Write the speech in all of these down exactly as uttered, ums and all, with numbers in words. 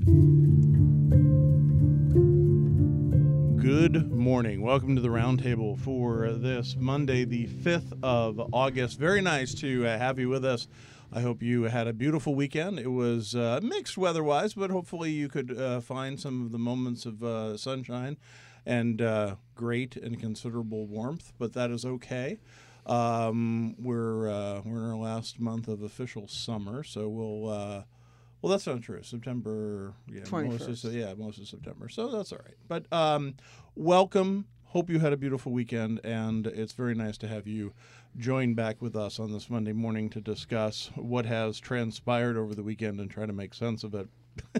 Good morning. Welcome to the Roundtable for this Monday, the fifth of August. Very nice to uh, have you with us. I hope you had a beautiful weekend. It was uh, mixed weather-wise, but hopefully you could uh, find some of the moments of uh, sunshine and uh, great and considerable warmth, but that is okay. Um, we're uh, we're in our last month of official summer, so we'll uh, well, that's not true. September, yeah, most of, yeah, most of September, so that's all right. But um, welcome. Hope you had a beautiful weekend, and it's very nice to have you join back with us on this Monday morning to discuss what has transpired over the weekend and try to make sense of it.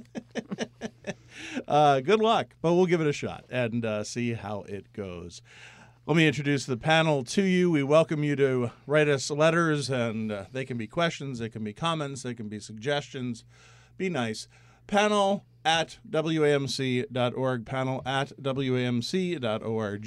uh, good luck, but we'll give it a shot and uh, see how it goes. Let me introduce the panel to you. We welcome you to write us letters, and uh, they can be questions, they can be comments, they can be suggestions. Be nice. Panel at W A M C dot org, panel at W A M C dot org.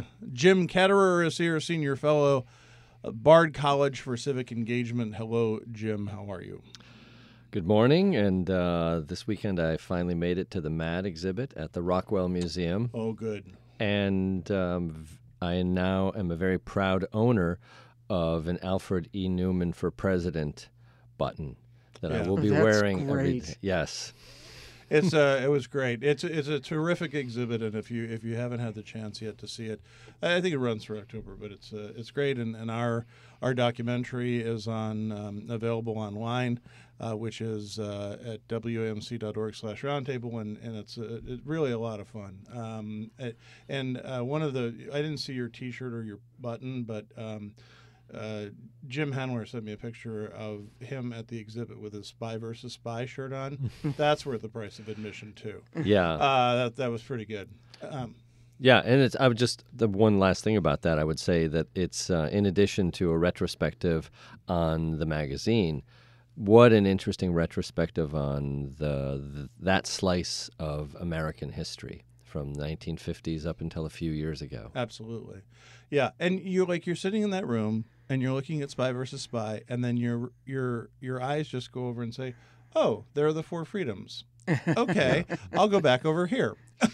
Jim Ketterer is here, Senior Fellow, Bard College for Civic Engagement. Hello, Jim. How are you? Good morning, and uh, this weekend I finally made it to the MAD exhibit at the Rockwell Museum. Oh, good. And um, I now am a very proud owner of an Alfred E. Newman for President button that Yeah. I will be That's wearing every great. day. Yes. It's uh, it was great. It's it's a terrific exhibit, and if you if you haven't had the chance yet to see it, I think it runs through October, but it's uh, it's great. And, and our our documentary is on um, available online, uh, which is uh, at W A M C dot org slash roundtable, and and it's uh, it's really a lot of fun. Um, and uh, one of the I didn't see your T-shirt or your button, but. Um, Uh, Jim Handler sent me a picture of him at the exhibit with his Spy versus Spy shirt on. That's worth the price of admission too. Yeah. Uh, that that was pretty good. Um, Yeah, and it's I would just the one last thing about that I would say that it's uh, in addition to a retrospective on the magazine, what an interesting retrospective on the, the that slice of American history from the nineteen fifties up until a few years ago. absolutely, yeah. And you're like you're sitting in that room and you're looking at Spy versus Spy, and then your your your eyes just go over and say, "Oh, there are the four freedoms." Okay, I'll go back over here.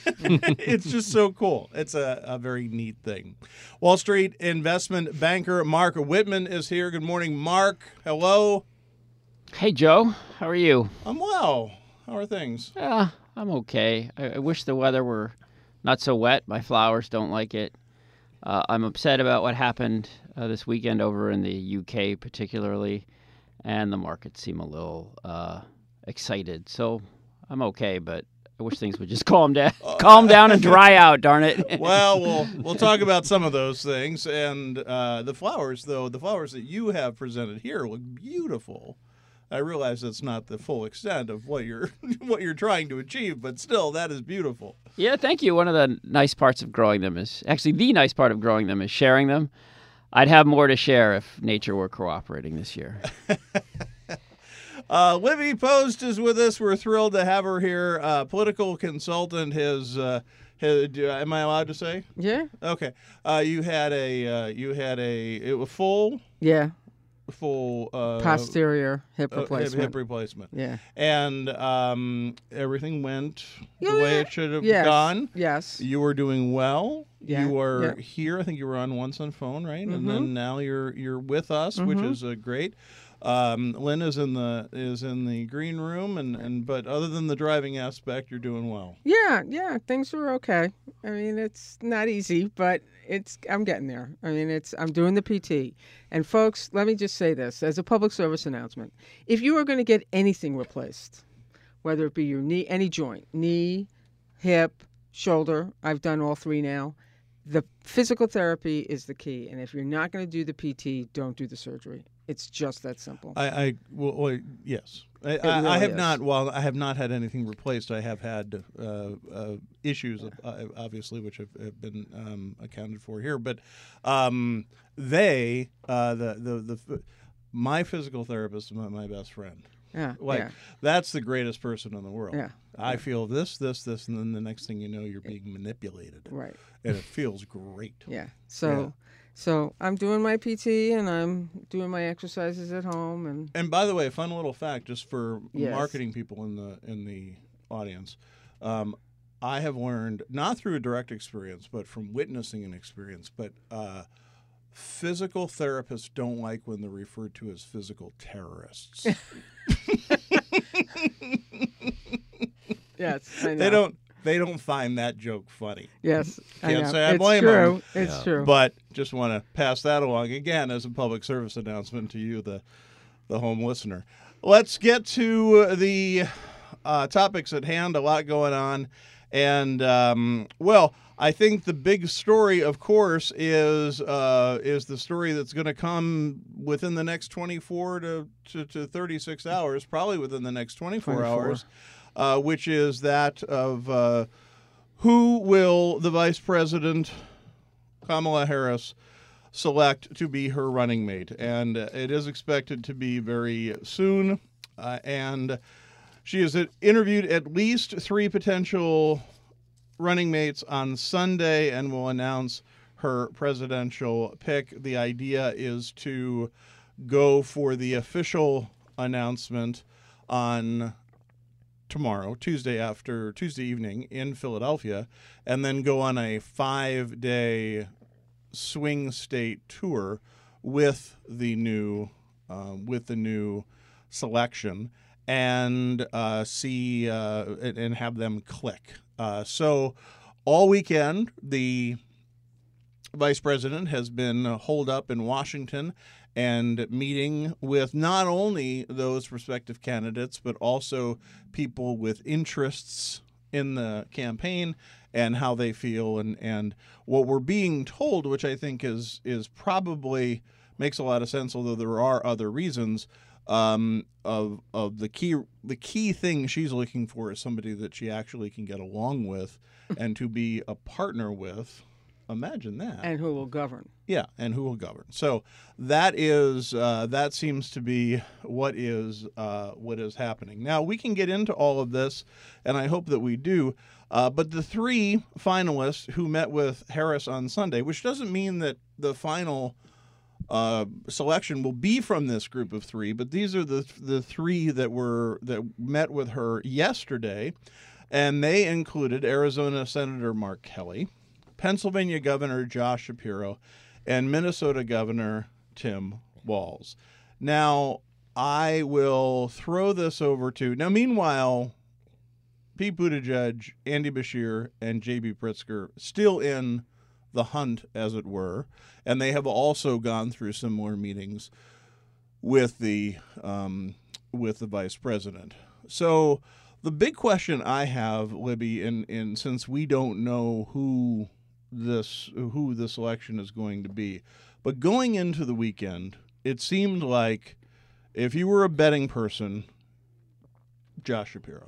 It's just so cool. It's a, a very neat thing. Wall Street investment banker Mark Whitman is here. Good morning, Mark. Hello. Hey, Joe. How are you? I'm well. How are things? Uh, I'm okay. I, I wish the weather were not so wet. My flowers don't like it. Uh, I'm upset about what happened uh, this weekend over in the U K particularly, and the markets seem a little uh, excited. So I'm okay, but I wish things would just calm down, calm down and dry out, darn it. Well, we'll we'll talk about some of those things. And uh, the flowers, though, the flowers that you have presented here look beautiful. I realize that's not the full extent of what you're what you're trying to achieve, but still, that is beautiful. Yeah, thank you. One of the nice parts of growing them is, actually the nice part of growing them is sharing them. I'd have more to share if nature were cooperating this year. uh, Libby Post is with us. We're thrilled to have her here. Uh, political consultant. His, uh, his, am I allowed to say? Yeah. Okay. Uh, you had a uh, you had a it was full Yeah. full uh, Posterior hip uh, hip, replacement. hip replacement. Yeah. And um, everything went Yeah, the way it should have yes. gone. Yes. You were doing well. Yeah, You were yeah. here. I think you were on once on phone, right? And Mhm. then now you're you're with us, which Mhm. is uh, great. Um, Lynn is in the is in the green room, and, and but other than the driving aspect, you're doing well. Yeah, yeah, things were okay. I mean, it's not easy, but it's I'm getting there. I mean, it's I'm doing the P T. And folks, let me just say this as a public service announcement. If you are going to get anything replaced, whether it be your knee, any joint, knee, hip, shoulder, I've done all three now. The physical therapy is the key, and if you're not going to do the P T, don't do the surgery. It's just that simple. I, I well, well, yes, I, I, really I have is. not. While I have not had anything replaced, I have had uh, uh, issues, uh, obviously, which have, have been um, accounted for here. But um, they, uh, the, the the my physical therapist is my, my best friend. Yeah, Like yeah. that's the greatest person in the world. Yeah. I feel this, this, this, and then the next thing you know, you're being manipulated, Right. and it feels great. Yeah. So, Yeah. so I'm doing my P T and I'm doing my exercises at home, and And by the way, fun little fact, just for Yes. marketing people in the in the audience, um, I have learned, not through a direct experience, but from witnessing an experience, but uh, physical therapists don't like when they're referred to as physical terrorists. Yes, I know. They don't. They don't find that joke funny. Yes, I Can't know. say I it's blame true. them. It's Yeah. true. But just want to pass that along again as a public service announcement to you, the the home listener. Let's get to the uh, topics at hand. A lot going on, and um, well, I think the big story, of course, is uh, is the story that's going to come within the next twenty-four to, to, to thirty-six hours, probably within the next twenty-four, twenty-four. hours, uh, which is that of uh, who will the Vice President, Kamala Harris, select to be her running mate. And uh, it is expected to be very soon. Uh, and she has interviewed at least three potential running mates on Sunday and will announce her presidential pick. The idea is to go for the official announcement on tomorrow, Tuesday after Tuesday evening in Philadelphia, and then go on a five-day swing state tour with the new um, with the new selection and uh, see uh, and, and have them click. Uh, so all weekend, the vice president has been holed up in Washington and meeting with not only those prospective candidates, but also people with interests in the campaign and how they feel. And, and what we're being told, which I think is is probably makes a lot of sense, although there are other reasons, um, of of the key the key thing she's looking for is somebody that she actually can get along with and to be a partner with. Imagine that. And who will govern? Yeah, and who will govern. So that is uh, that seems to be what is uh, what is happening. Now we can get into all of this, and I hope that we do. Uh, but the three finalists who met with Harris on Sunday, which doesn't mean that the final uh, selection will be from this group of three, but these are the the three that were that met with her yesterday, and they included Arizona Senator Mark Kelly, Pennsylvania Governor Josh Shapiro, and Minnesota Governor Tim Walz. Now, I will throw this over to... Now, meanwhile, Pete Buttigieg, Andy Beshear, and J B. Pritzker still in the hunt, as it were, and they have also gone through similar meetings with the um, with the vice president. So the big question I have, Libby, in, in since we don't know who... this who this election is going to be. But going into the weekend, it seemed like if you were a betting person, Josh Shapiro.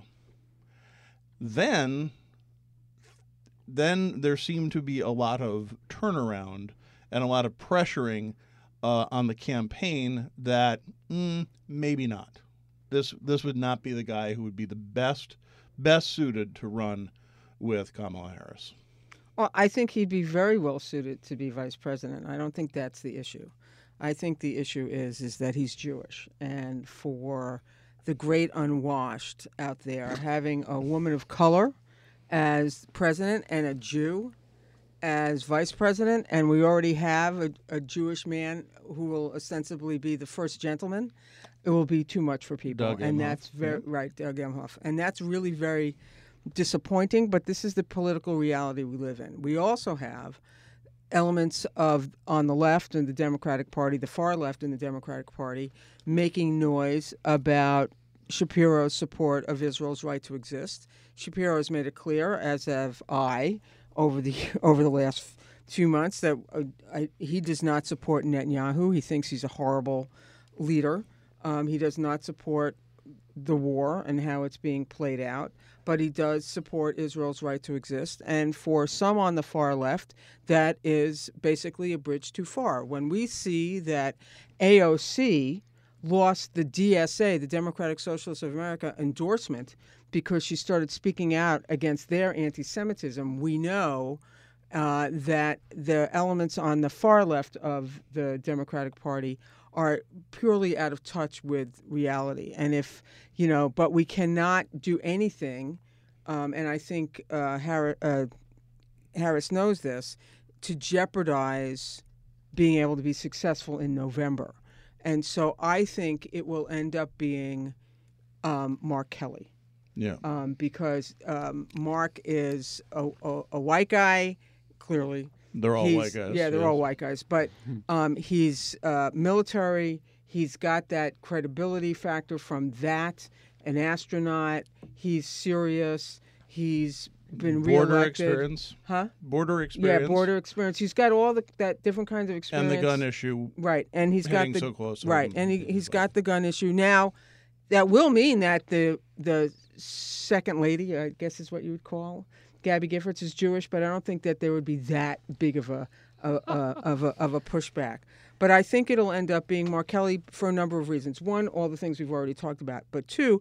Then then there seemed to be a lot of turnaround and a lot of pressuring uh, on the campaign that mm, maybe not. This this would not be the guy who would be the best best suited to run with Kamala Harris. Well, I think he'd be very well suited to be vice president. I don't think that's the issue. I think the issue is is that he's Jewish, and for the great unwashed out there, having a woman of color as president and a Jew as vice president, and we already have a, a Jewish man who will ostensibly be the first gentleman, it will be too much for people. Doug and Emhoff. that's very Yeah. right, Doug Emhoff, and that's really very disappointing, but this is the political reality we live in. We also have elements of on the left in the Democratic Party, the far left in the Democratic Party, making noise about Shapiro's support of Israel's right to exist. Shapiro has made it clear, as have I, over the over the last few months, that uh, I, he does not support Netanyahu. He thinks he's a horrible leader. Um, he does not support the war and how it's being played out, but he does support Israel's right to exist. And for some on the far left, that is basically a bridge too far. When we see that A O C lost the D S A, the Democratic Socialists of America, endorsement because she started speaking out against their anti-Semitism, we know uh, that the elements on the far left of the Democratic Party are purely out of touch with reality. And if, you know, but we cannot do anything um, and I think uh, Harris, uh, Harris knows this, to jeopardize being able to be successful in November. And so I think it will end up being um, Mark Kelly. Yeah. Um, because um, Mark is a, a, a white guy, clearly. They're all He's- white guys. Yeah, they're yes. all white guys. But um, he's uh, military. He's got that credibility factor from that. An astronaut. He's serious. He's been Border reelected. experience. Huh? Border experience. Yeah, border experience. He's got all the that different kinds of And experience. the gun issue. Right, and he's got hitting the so close to right, him. and he, he's got the gun issue now. That will mean that the the second lady, I guess is what you would call Gabby Giffords, is Jewish, but I don't think that there would be that big of a, a, a of a of a pushback. But I think it'll end up being Mark Kelly for a number of reasons. One, all the things we've already talked about. But two,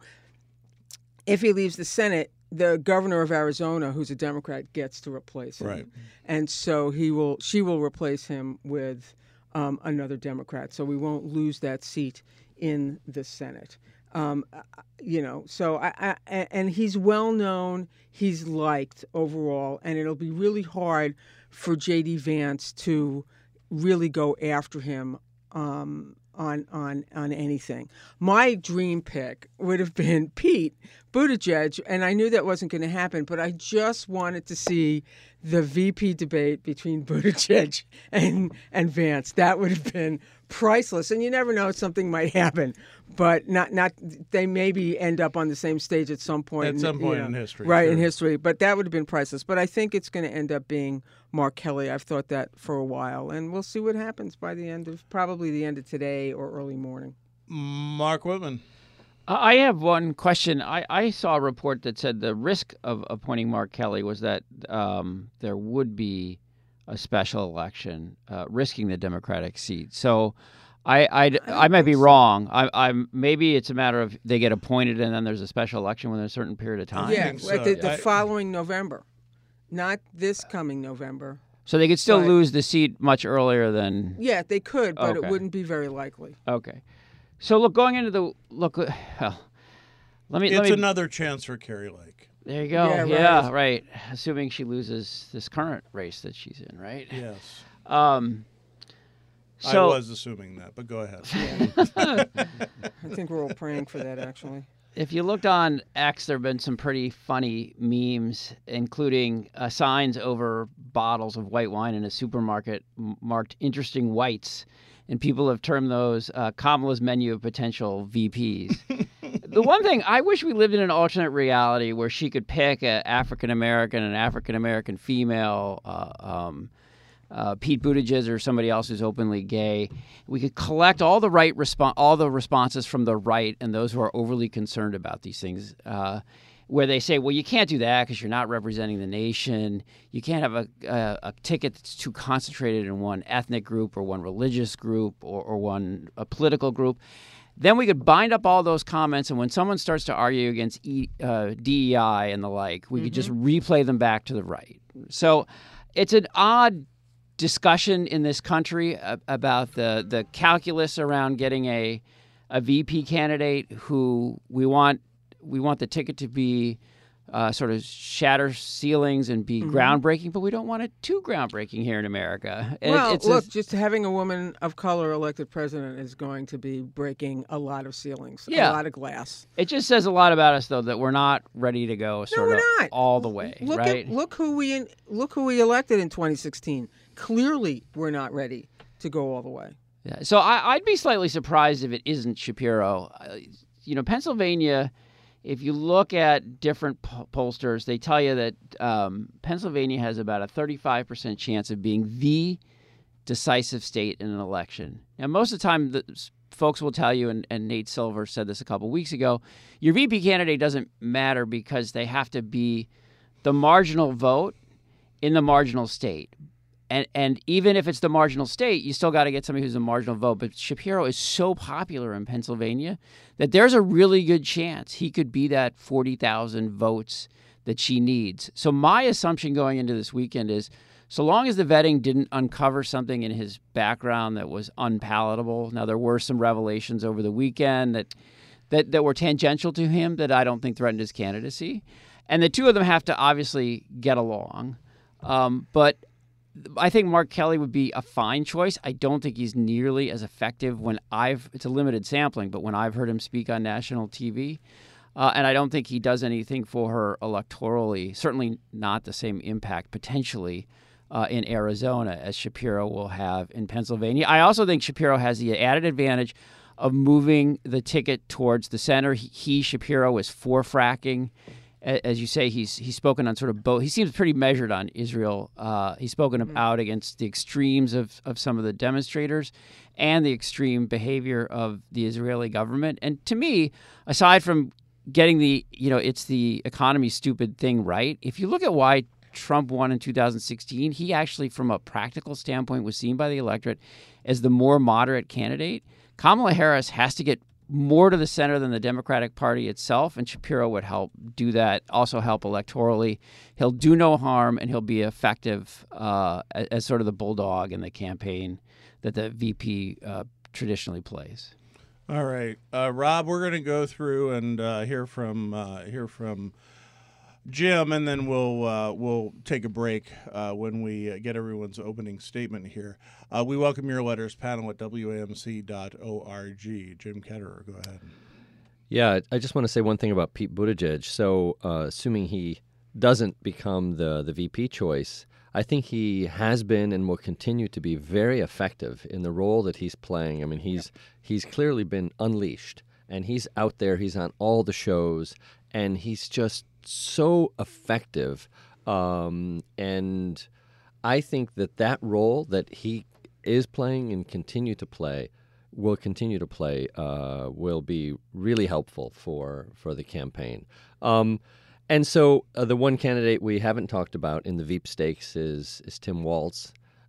if he leaves the Senate, the governor of Arizona, who's a Democrat, gets to replace him. Right. And so he will, she will replace him with um, another Democrat. So we won't lose that seat in the Senate. Um, you know, so I, I, and he's well known, he's liked overall, and it'll be really hard for J D Vance to really go after him um, on on on anything. My dream pick would have been Pete Buttigieg, and I knew that wasn't going to happen, but I just wanted to see the V P debate between Buttigieg and and Vance. That would have been priceless. And you never know, something might happen, but not not they maybe end up on the same stage at some point. At some you point know, in history, right, in sure. history. But that would have been priceless. But I think it's going to end up being Mark Kelly. I've thought that for a while, and we'll see what happens by the end of probably the end of today or early morning. Mark Whitman. I have one question. I, I saw a report that said the risk of appointing Mark Kelly was that um, there would be a special election, uh, risking the Democratic seat. So I I, I, I might be think so. wrong. I, I'm maybe it's a matter of they get appointed and then there's a special election within a certain period of time. Yeah, think so. at the, the I- following November, not this coming November. So they could still Right. lose the seat much earlier than. Yeah, they could, but Okay. it wouldn't be very likely. Okay. So look, going into the look. Well, let me. It's let me another chance for Carrie Lake. there you go. Yeah, Yeah, right. right. Assuming she loses this current race that she's in, right? Yes. Um. So I was assuming that, but go ahead. I think we're all praying for that, actually. if you looked on X, there have been some pretty funny memes, including uh, signs over bottles of white wine in a supermarket m- marked "Interesting Whites," and people have termed those uh, Kamala's menu of potential V Ps. The one thing, I wish we lived in an alternate reality where she could pick an African American, an African American female, uh, um, uh, Pete Buttigieg or somebody else who's openly gay. We could collect all the right respo- all the responses from the right and those who are overly concerned about these things, uh, where they say, "Well, you can't do that because you're not representing the nation. You can't have a, a, a ticket that's too concentrated in one ethnic group or one religious group or, or one a political group." Then we could bind up all those comments, and when someone starts to argue against e, uh, D E I and the like, we could just replay them back to the right. So it's an odd discussion in this country uh, about the, the calculus around getting a a V P candidate who we want we want the ticket to be uh, sort of shatter ceilings and be groundbreaking, but we don't want it too groundbreaking here in America. And Well, it's a- look, just having a woman of color elected president is going to be breaking a lot of ceilings, Yeah. a lot of glass. It just says a lot about us, though, that we're not ready to go sort we're of not. all the way, Look right? at look who we in, look who we elected in twenty sixteen. Clearly, we're not ready to go all the way. Yeah. So I, I'd be slightly surprised if it isn't Shapiro. Uh, you know, Pennsylvania, if you look at different po- pollsters, they tell you that um, Pennsylvania has about a thirty-five percent chance of being the decisive state in an election. Now, most of the time, the s- folks will tell you, and, and Nate Silver said this a couple weeks ago, your V P candidate doesn't matter because they have to be the marginal vote in the marginal state. And and even if it's the marginal state, you still got to get somebody who's a marginal vote. But Shapiro is so popular in Pennsylvania that there's a really good chance he could be that forty thousand votes that she needs. So my assumption going into this weekend is, so long as the vetting didn't uncover something in his background that was unpalatable. Now, there were some revelations over the weekend that that, that were tangential to him that I don't think threatened his candidacy. and the two of them have to obviously get along. Um, but I think Mark Kelly would be a fine choice. I don't think he's nearly as effective when I've, it's a limited sampling, but when I've heard him speak on national T V. Uh, and I don't think he does anything for her electorally, certainly not the same impact potentially uh, in Arizona as Shapiro will have in Pennsylvania. I also think Shapiro has the added advantage of moving the ticket towards the center. He, he Shapiro, is for fracking. As you say, he's he's spoken on sort of both. He seems pretty measured on Israel. Uh, he's spoken mm-hmm. out against the extremes of, of some of the demonstrators and the extreme behavior of the Israeli government. And to me, aside from getting the, you know, it's the economy stupid thing right, if you look at why Trump won in two thousand sixteen, he actually, from a practical standpoint, was seen by the electorate as the more moderate candidate. Kamala Harris has to get more to the center than the Democratic Party itself, and Shapiro would help do that, also help electorally. He'll do no harm, and he'll be effective uh, as, as sort of the bulldog in the campaign that the V P uh, traditionally plays. All right, uh, Rob, we're going to go through and uh, hear from uh, hear from Jim, and then we'll uh, we'll take a break uh, when we get everyone's opening statement here. Uh, we welcome your letters, panel at W A M C dot org. Jim Ketterer, go ahead. Yeah, I just want to say one thing about Pete Buttigieg. So, uh, assuming he doesn't become the the V P choice, I think he has been and will continue to be very effective in the role that he's playing. I mean, he's yep. he's clearly been unleashed, and he's out there. He's on all the shows, and he's just so effective. Um, and I think that that role that he is playing and continue to play will continue to play uh, will be really helpful for for the campaign. Um, And so uh, the one candidate we haven't talked about in the Veep stakes is is Tim Walz,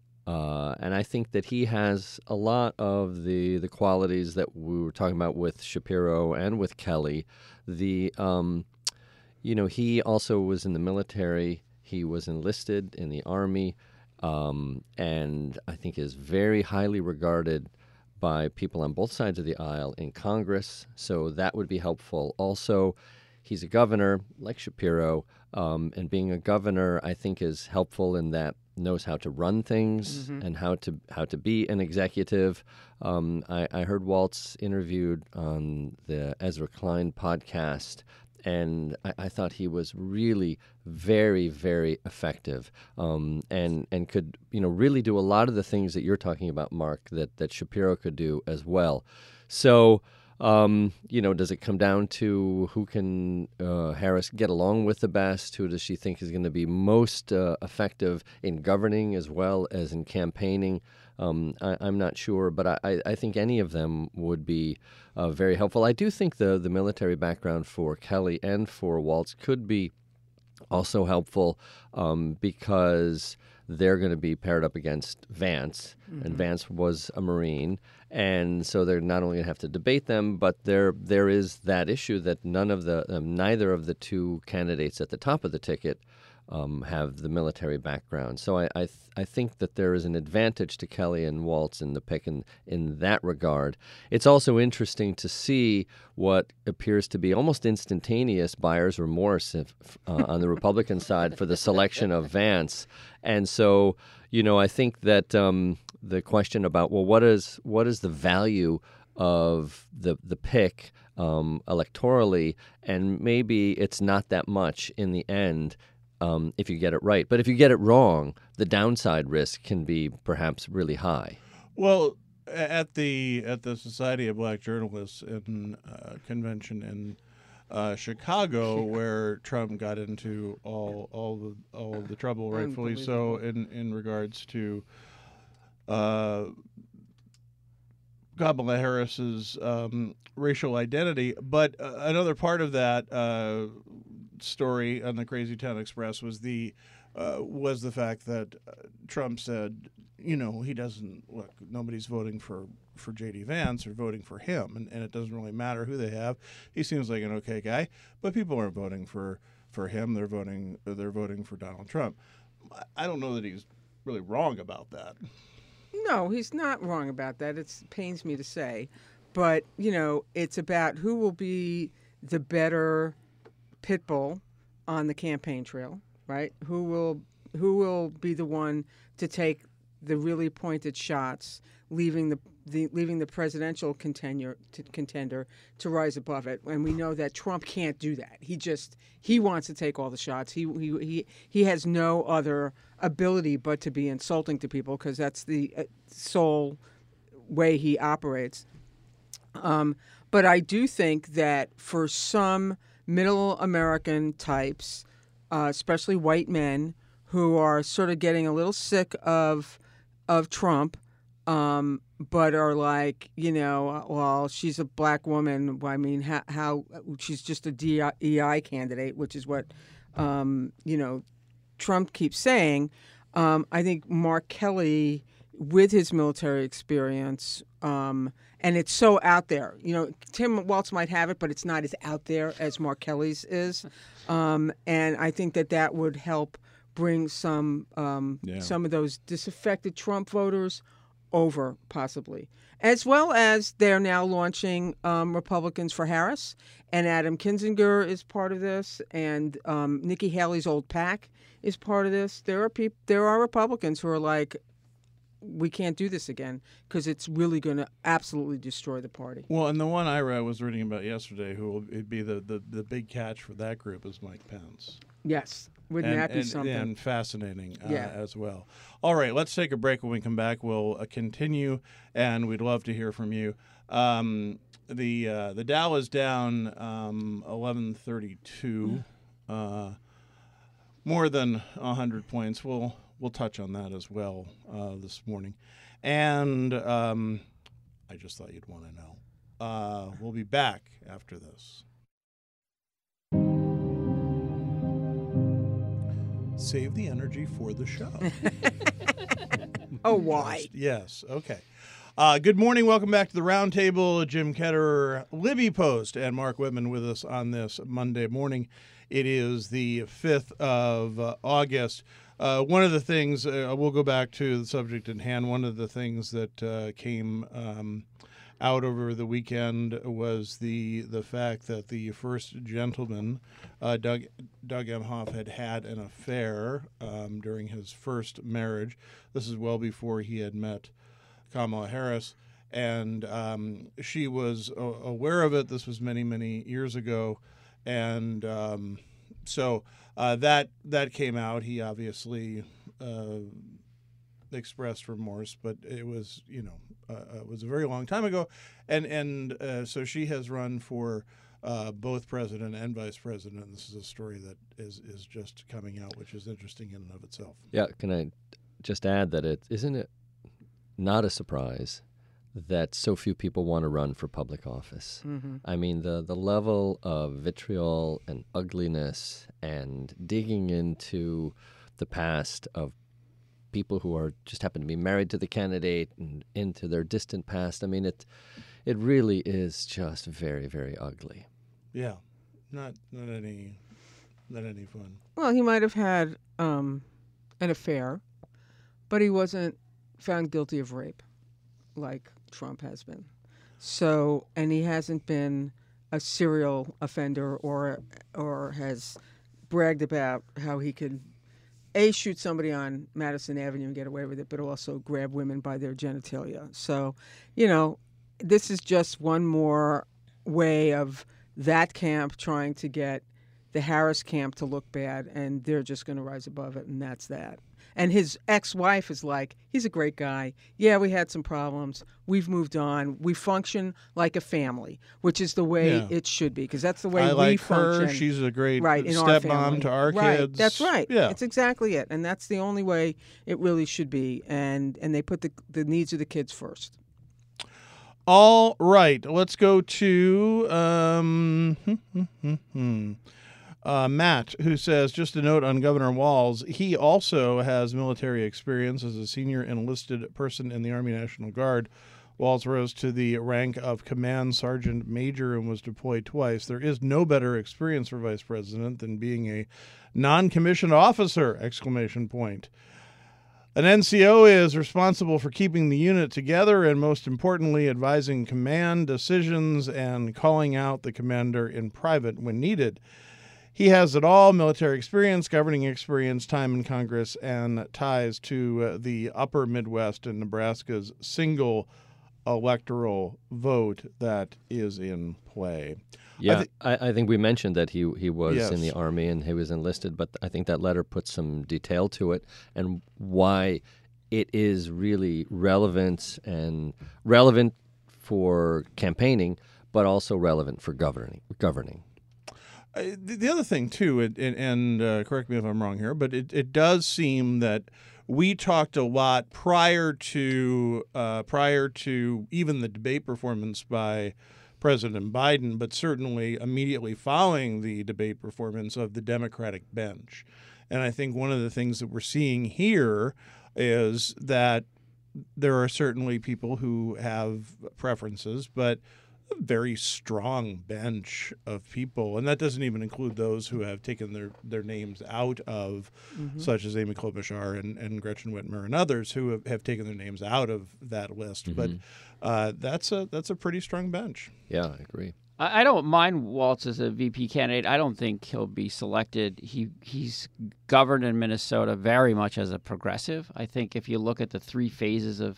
uh, and I think that he has a lot of the the qualities that we were talking about with Shapiro and with Kelly. The um, you know, he also was in the military. He was enlisted in the Army, um, and I think is very highly regarded by people on both sides of the aisle in Congress. So that would be helpful. Also, he's a governor, like Shapiro, um, and being a governor, I think, is helpful in that knows how to run things mm-hmm. and how to how to be an executive. Um, I, I heard Walz interviewed on the Ezra Klein podcast, and I, I thought he was really very, very effective, um, and and could you know really do a lot of the things that you're talking about, Mark, that that Shapiro could do as well. So. Um, you know, does it come down to who can uh, Harris get along with the best? Who does she think is going to be most uh, effective in governing as well as in campaigning? Um, I, I'm not sure, but I, I think any of them would be uh, very helpful. I do think the, the military background for Kelly and for Walz could be also helpful um, because they're going to be paired up against Vance, mm-hmm. and Vance was a Marine. And so they're not only going to have to debate them, but there there is that issue that none of the um, neither of the two candidates at the top of the ticket um, have the military background. So I I, th- I think that there is an advantage to Kelly and Walz in the pick in, in that regard. It's also interesting to see what appears to be almost instantaneous buyer's remorse if, uh, on the Republican side for the selection of Vance. And so, you know, I think that um, the question about, well, what is what is the value of the the pick um, electorally, and maybe it's not that much in the end um, if you get it right. But if you get it wrong, the downside risk can be perhaps really high. Well, at the at the Society of Black Journalists in uh, convention in uh, Chicago, where Trump got into all all the all of the trouble, rightfully so, in in regards to Uh, Kamala Harris's um, racial identity. But uh, another part of that uh, story on the Crazy Town Express was the uh, was the fact that uh, Trump said, you know, he doesn't look. Nobody's voting for, for J D Vance or voting for him, and, and it doesn't really matter who they have. He seems like an okay guy, but people aren't voting for, for him. They're voting they're voting for Donald Trump. I don't know that he's really wrong about that. No, he's not wrong about that. It pains me to say. But, you know, it's about who will be the better pit bull on the campaign trail, right? Who will who will be the one to take the really pointed shots, leaving the, the leaving the presidential contender to, contender to rise above it? And we know that Trump can't do that. He just he wants to take all the shots. He he he, he has no other ability but to be insulting to people, because that's the sole way he operates. Um, but I do think that for some middle American types, uh, especially white men, who are sort of getting a little sick of of Trump, um, but are like, you know, well, she's a black woman. I mean, how, how she's just a D E I candidate, which is what, um, you know, Trump keeps saying. Um, I think Mark Kelly, with his military experience, um, and it's so out there. You know, Tim Walz might have it, but it's not as out there as Mark Kelly's is. Um, and I think that that would help bring some um, yeah. some of those disaffected Trump voters over, possibly. As well as they're now launching um, Republicans for Harris, and Adam Kinzinger is part of this, and um, Nikki Haley's old PAC is part of this. There are people, there are Republicans who are like, we can't do this again, because it's really going to absolutely destroy the party. Well, and the one I read, was reading about yesterday, who will it'd be the, the, the big catch for that group is Mike Pence. Yes. Wouldn't and, that be and, something? And fascinating uh, Yeah. as well. All right, let's take a break. When we come back, we'll uh, continue, and we'd love to hear from you. Um, the uh, the Dow is down um, eleven thirty-two, uh, more than one hundred points. We'll we'll touch on that as well uh, this morning. And um, I just thought you'd want to know. Uh, we'll be back after this. Save the energy for the show. Oh, why? Yes. Okay. Uh, good morning. Welcome back to the Roundtable. Jim Ketterer, Libby Post, and Mark Whitman with us on this Monday morning. It is the fifth of uh, August. Uh, one of the things, uh, we'll go back to the subject at hand. One of the things that uh, came um, out over the weekend was the the fact that the first gentleman, uh, Doug Doug Emhoff, had had an affair um, during his first marriage. This is well before he had met Kamala Harris, and um, she was uh, aware of it. This was many, many years ago, and um, so uh, that that came out. He obviously uh, expressed remorse, but it was, you know, uh, it was a very long time ago, and and uh, so she has run for uh, both president and vice president. This is a story that is is just coming out, which is interesting in and of itself. Yeah, can I just add that it isn't it not a surprise that so few people want to run for public office. Mm-hmm. I mean, the the level of vitriol and ugliness and digging into the past of people who are just happen to be married to the candidate and into their distant past. I mean, it it really is just very, very ugly. Yeah, not not any not any fun. Well, he might have had um, an affair, but he wasn't found guilty of rape like Trump has been. So, and he hasn't been a serial offender or or has bragged about how he could A, shoot somebody on Madison Avenue and get away with it, but also grab women by their genitalia. So, you know, this is just one more way of that camp trying to get the Harris camp to look bad, and they're just going to rise above it, and that's that. And his ex-wife is like, he's a great guy. Yeah, we had some problems. We've moved on. We function like a family, which is the way Yeah. it should be, because that's the way I we like function. her. She's a great right, in our stepmom family. to our right. kids. That's right. Yeah. It's exactly it. And that's the only way it really should be. And and they put the the needs of the kids first. All right, let's go to um, uh, Matt, who says, just a note on Governor Walz. He also has military experience as a senior enlisted person in the Army National Guard. Walz rose to the rank of Command Sergeant Major and was deployed twice. There is no better experience for Vice President than being a non-commissioned officer! Exclamation point. An N C O is responsible for keeping the unit together and, most importantly, advising command decisions and calling out the commander in private when needed. he has it all: military experience, governing experience, time in Congress, and ties to uh, the upper Midwest and Nebraska's single electoral vote that is in play. Yeah, I, th- I, I think we mentioned that he he was Yes. in the Army and he was enlisted, but I think that letter puts some detail to it and why it is really relevant and relevant for campaigning, but also relevant for governing. Governing. Uh, the the other thing, too, it, and, and uh, correct me if I'm wrong here, but it, it does seem that we talked a lot prior to uh, prior to even the debate performance by President Biden, but certainly immediately following the debate performance of the Democratic bench. And I think one of the things that we're seeing here is that there are certainly people who have preferences, but a very strong bench of people, and that doesn't even include those who have taken their, their names out of, mm-hmm. such as Amy Klobuchar and, and Gretchen Whitmer and others who have, have taken their names out of that list. Mm-hmm. But uh, that's a that's a pretty strong bench. Yeah, I agree. I, I don't mind Waltz as a V P candidate. I don't think he'll be selected. He he's governed in Minnesota very much as a progressive. I think if you look at the three phases of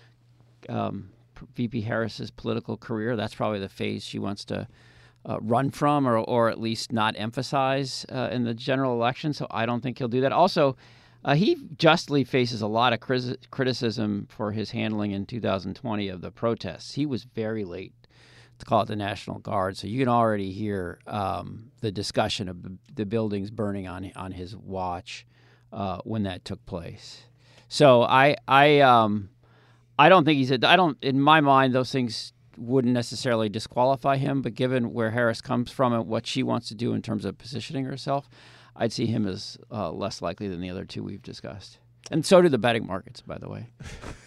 um, V P Harris's political career, that's probably the phase she wants to uh, run from, or or at least not emphasize uh, in the general election. So I don't think he'll do that. Also, uh, he justly faces a lot of cri- criticism for his handling in two thousand twenty of the protests. He was very late to call it the National Guard, so you can already hear um, the discussion of the buildings burning on on his watch uh, when that took place. So I I. Um, I don't think he's a, I don't, in my mind, those things wouldn't necessarily disqualify him, but given where Harris comes from and what she wants to do in terms of positioning herself, I'd see him as uh, less likely than the other two we've discussed. And so do the betting markets, by the way.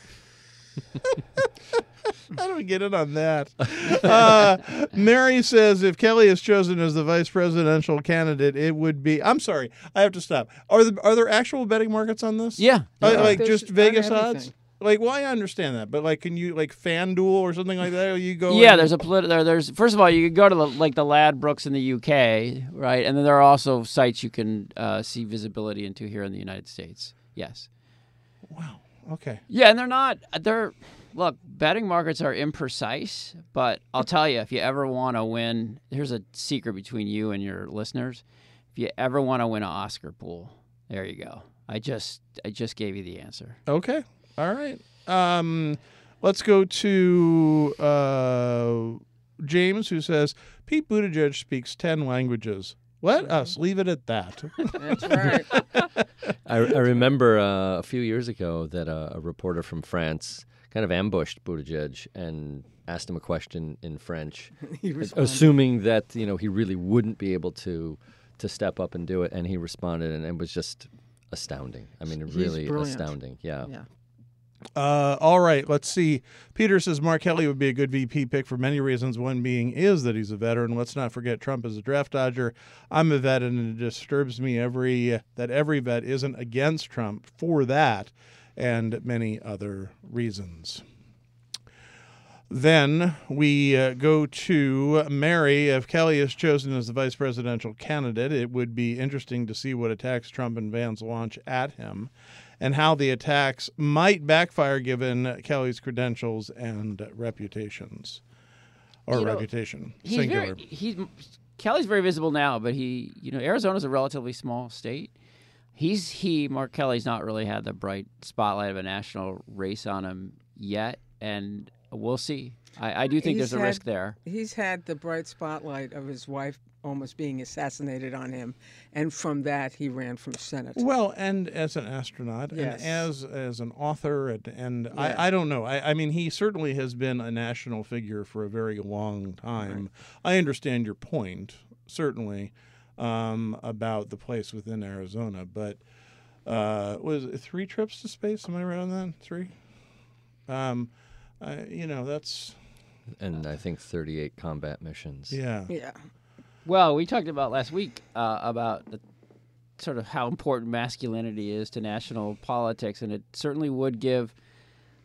I don't get it on that. Uh, Mary says if Kelly is chosen as the vice presidential candidate, it would be. I'm sorry, I have to stop. Are there are there actual betting markets on this? Yeah, Uh, Yeah. like There's just on Vegas everything. odds. Like, well, I understand that, but like, can you like FanDuel or something like that? You go. Yeah, and- there's a politi- there, There's first of all, you could go to the, like the Ladbrokes in the U K, right? And then there are also sites you can uh, see visibility into here in the United States. Yes. Wow. Okay. Yeah, and they're not. They're look. Betting markets are imprecise, but I'll tell you, if you ever want to win, here's a secret between you and your listeners. If you ever want to win an Oscar pool, there you go. I just I just gave you the answer. Okay. All right. Um, let's go to uh, James, who says Pete Buttigieg speaks ten languages. Let us leave it at that. That's right. I, I remember uh, a few years ago that uh, a reporter from France kind of ambushed Buttigieg and asked him a question in French, He responded. assuming that you know he really wouldn't be able to to step up and do it, and he responded, and it was just astounding. I mean, He's really brilliant. astounding. Yeah. Yeah. Uh, all right, let's see. Peter says Mark Kelly would be a good V P pick for many reasons. One being is that he's a veteran. Let's not forget Trump is a draft dodger. I'm a vet, and it disturbs me every that every vet isn't against Trump for that and many other reasons. Then we uh, go to Mary. If Kelly is chosen as the vice presidential candidate, it would be interesting to see what attacks Trump and Vance launch at him and how the attacks might backfire given Kelly's credentials and reputations. Or You know, reputation, He's singular. very he's Kelly's very visible now, but he you know Arizona's a relatively small state. He's he Mark Kelly's not really had the bright spotlight of a national race on him yet, and we'll see. I, I do think He's there's a had- risk there. He's had the bright spotlight of his wife almost being assassinated on him, and from that he ran from Senate. Well, and as an astronaut, Yes. and as as an author, and, and Yeah. I, I don't know. I, I mean, he certainly has been a national figure for a very long time. I understand your point, certainly, um, about the place within Arizona, but uh, was it three trips to space? Am I right on that? Three? Um, I, you know, that's, And I think thirty-eight combat missions. yeah. Yeah. Well, we talked about last week uh, about the, sort of how important masculinity is to national politics, and it certainly would give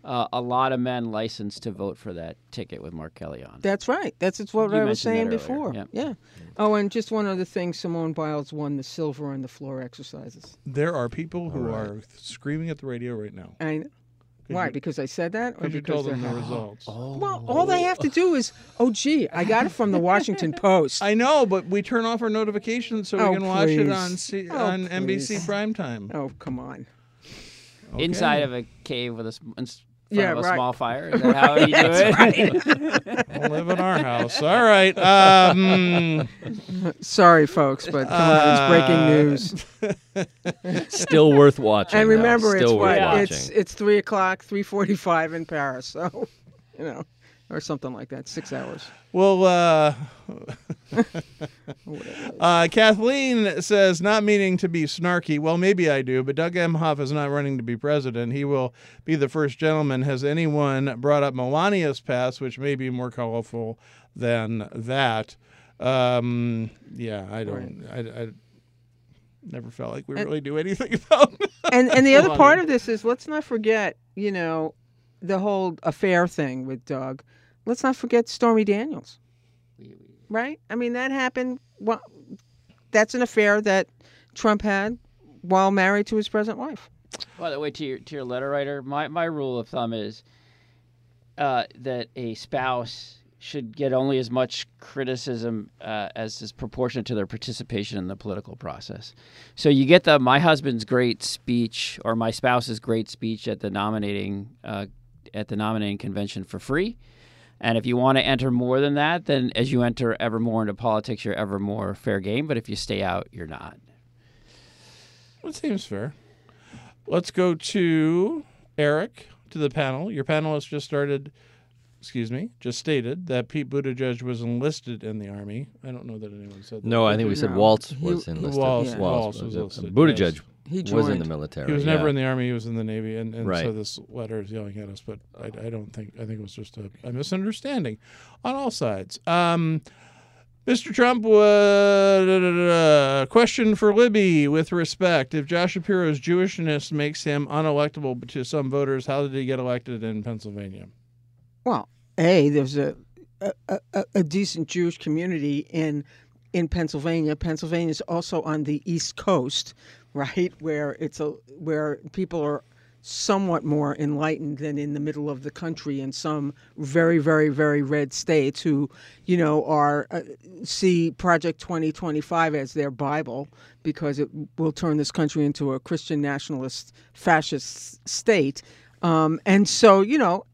uh, a lot of men licensed to vote for that ticket with Mark Kelly on. That's right. That's it's what You I was mentioned that saying earlier. before. Yep. Yeah. Oh, and just one other thing: Simone Biles won the silver on the floor exercises. There are people who All right. are screaming at the radio right now. I know. Why? you- Because I said that, or Because you because told them they're the happy? results. Well, all they have to do is, oh, gee, I got it from the Washington Post. I know, but we turn off our notifications so Oh, we can watch it please. on C- Oh, on N B C please. primetime. Oh, come on. Okay. Inside of a cave with a, s- in s- front Yeah, of a right. small fire. Is that how you do it? I'll live in our house. All right. Um, Sorry, folks, but come on, it's breaking news. Still worth watching. And though. remember, it's Still worth what? watching. It's it's three o'clock, three forty-five in Paris. So, you know, or something like that. Six hours. well, uh, Or whatever it is. uh, Kathleen says, not meaning to be snarky. Well, maybe I do, but Doug Emhoff is not running to be president. He will be the first gentleman. Has anyone brought up Melania's past, which may be more colorful than that? Um, yeah, I don't. I, I never felt like we And- really do anything about. and and the other Melania. part of this is, let's not forget, you know, the whole affair thing with Doug. Let's not forget Stormy Daniels, right? I mean, that happened. Well, that's an affair that Trump had while married to his present wife. By the way, to your to your letter writer, my, my rule of thumb is uh, that a spouse should get only as much criticism uh, as is proportionate to their participation in the political process. So you get the my husband's great speech or my spouse's great speech at the nominating uh, at the nominating convention for free. And if you want to enter more than that, then as you enter ever more into politics, you're ever more fair game. But if you stay out, you're not. That seems fair. Let's go to Eric, to the panel. Your panelists just started, excuse me, just stated that Pete Buttigieg was enlisted in the Army. I don't know that anyone said that. No, I think we said No. Waltz He- was he- enlisted. Waltz- Yeah. Waltz was uh, enlisted, Buttigieg yes. He was in joined. the military. He was yeah. never in the Army. He was in the Navy, and, and so Right. this letter is yelling at us. But I, I don't think I think it was just a, a misunderstanding on all sides. Um, Mister Trump, uh, question for Libby with respect: if Josh Shapiro's Jewishness makes him unelectable to some voters, how did he get elected in Pennsylvania? Well, A, there's a a, a, a decent Jewish community in in Pennsylvania. Pennsylvania is also on the East Coast, right, where it's a where people are somewhat more enlightened than in the middle of the country in some very, very, very red states who, you know, are uh, see Project twenty twenty-five as their Bible because it will turn this country into a Christian nationalist fascist state. Um, and so, you know,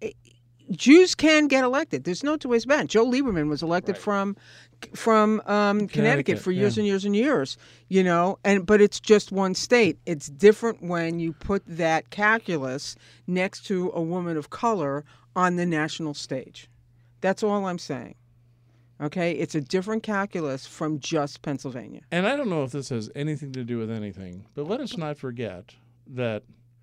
Jews can get elected. There's no two ways about it. Joe Lieberman was elected Right. from from um, Connecticut, Connecticut, for years yeah. and years and years. You know, and but it's just one state. It's different when you put that calculus next to a woman of color on the national stage. That's all I'm saying. Okay, it's a different calculus from just Pennsylvania. And I don't know if this has anything to do with anything, but let us not forget that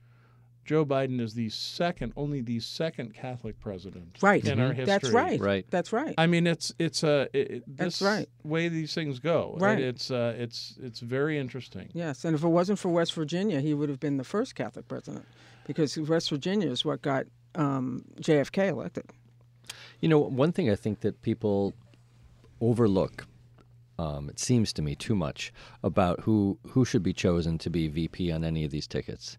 Joe Biden is the second, only the second Catholic president Right. in our history. That's right. Right. That's right. I mean, it's it's a it, it- That's this right. way these things go. Right. It- It's uh, it's it's very interesting. Yes, and if it wasn't for West Virginia, he would have been the first Catholic president, because West Virginia is what got um, J F K elected. You know, one thing I think that people overlook, um, it seems to me too much, about who, who should be chosen to be V P on any of these tickets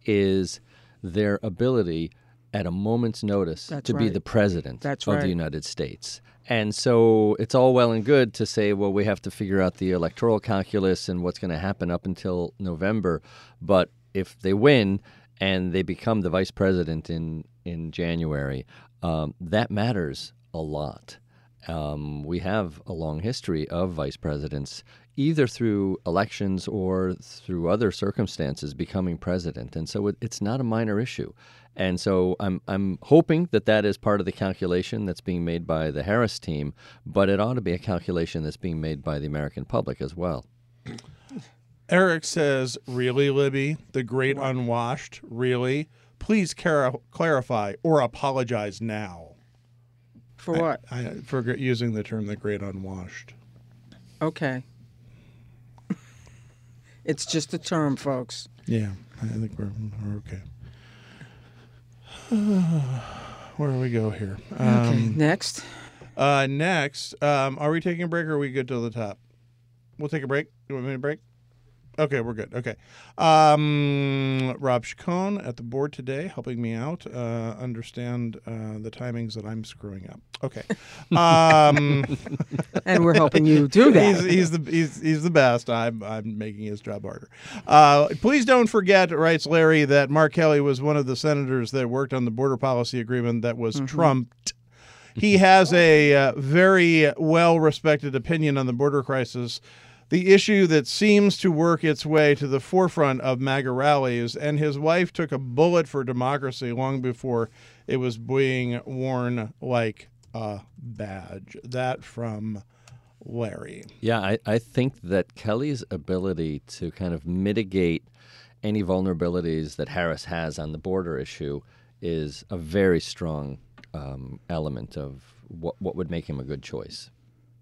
is their ability at a moment's notice That's to be right. the president That's of right. the United States. And so it's all well and good to say, well, we have to figure out the electoral calculus and what's going to happen up until November. But if they win and they become the vice president in, in January, um, that matters a lot. Um, we have a long history of vice presidents, either through elections or through other circumstances, becoming president. And so it, it's not a minor issue. And so I'm I'm hoping that that is part of the calculation that's being made by the Harris team, but it ought to be a calculation that's being made by the American public as well. Eric says, "Really, Libby, the great unwashed? Really? Please cara- clarify or apologize now." For what? I, I, for g- using the term "the great unwashed." Okay. It's just a term, folks. Yeah, I think we're, we're okay. Where do we go here? Okay, Um, next. uh, next, um, are we taking a break or are we good till the top? We'll take a break. You want me to break? Okay, we're good. Okay. Um, Rob Chacon at the board today, helping me out, uh, understand uh, the timings that I'm screwing up. Okay. Um, And we're helping you do that. he's, he's the he's, he's the best. I'm I'm making his job harder. Uh, please don't forget, writes Larry, that Mark Kelly was one of the senators that worked on the border policy agreement that was trumped. He has a uh, very well-respected opinion on the border crisis, the issue that seems to work its way to the forefront of MAGA rallies, and his wife took a bullet for democracy long before it was being worn like a badge. That from Larry. Yeah, I, I think that Kelly's ability to kind of mitigate any vulnerabilities that Harris has on the border issue is a very strong um, element of what, what would make him a good choice.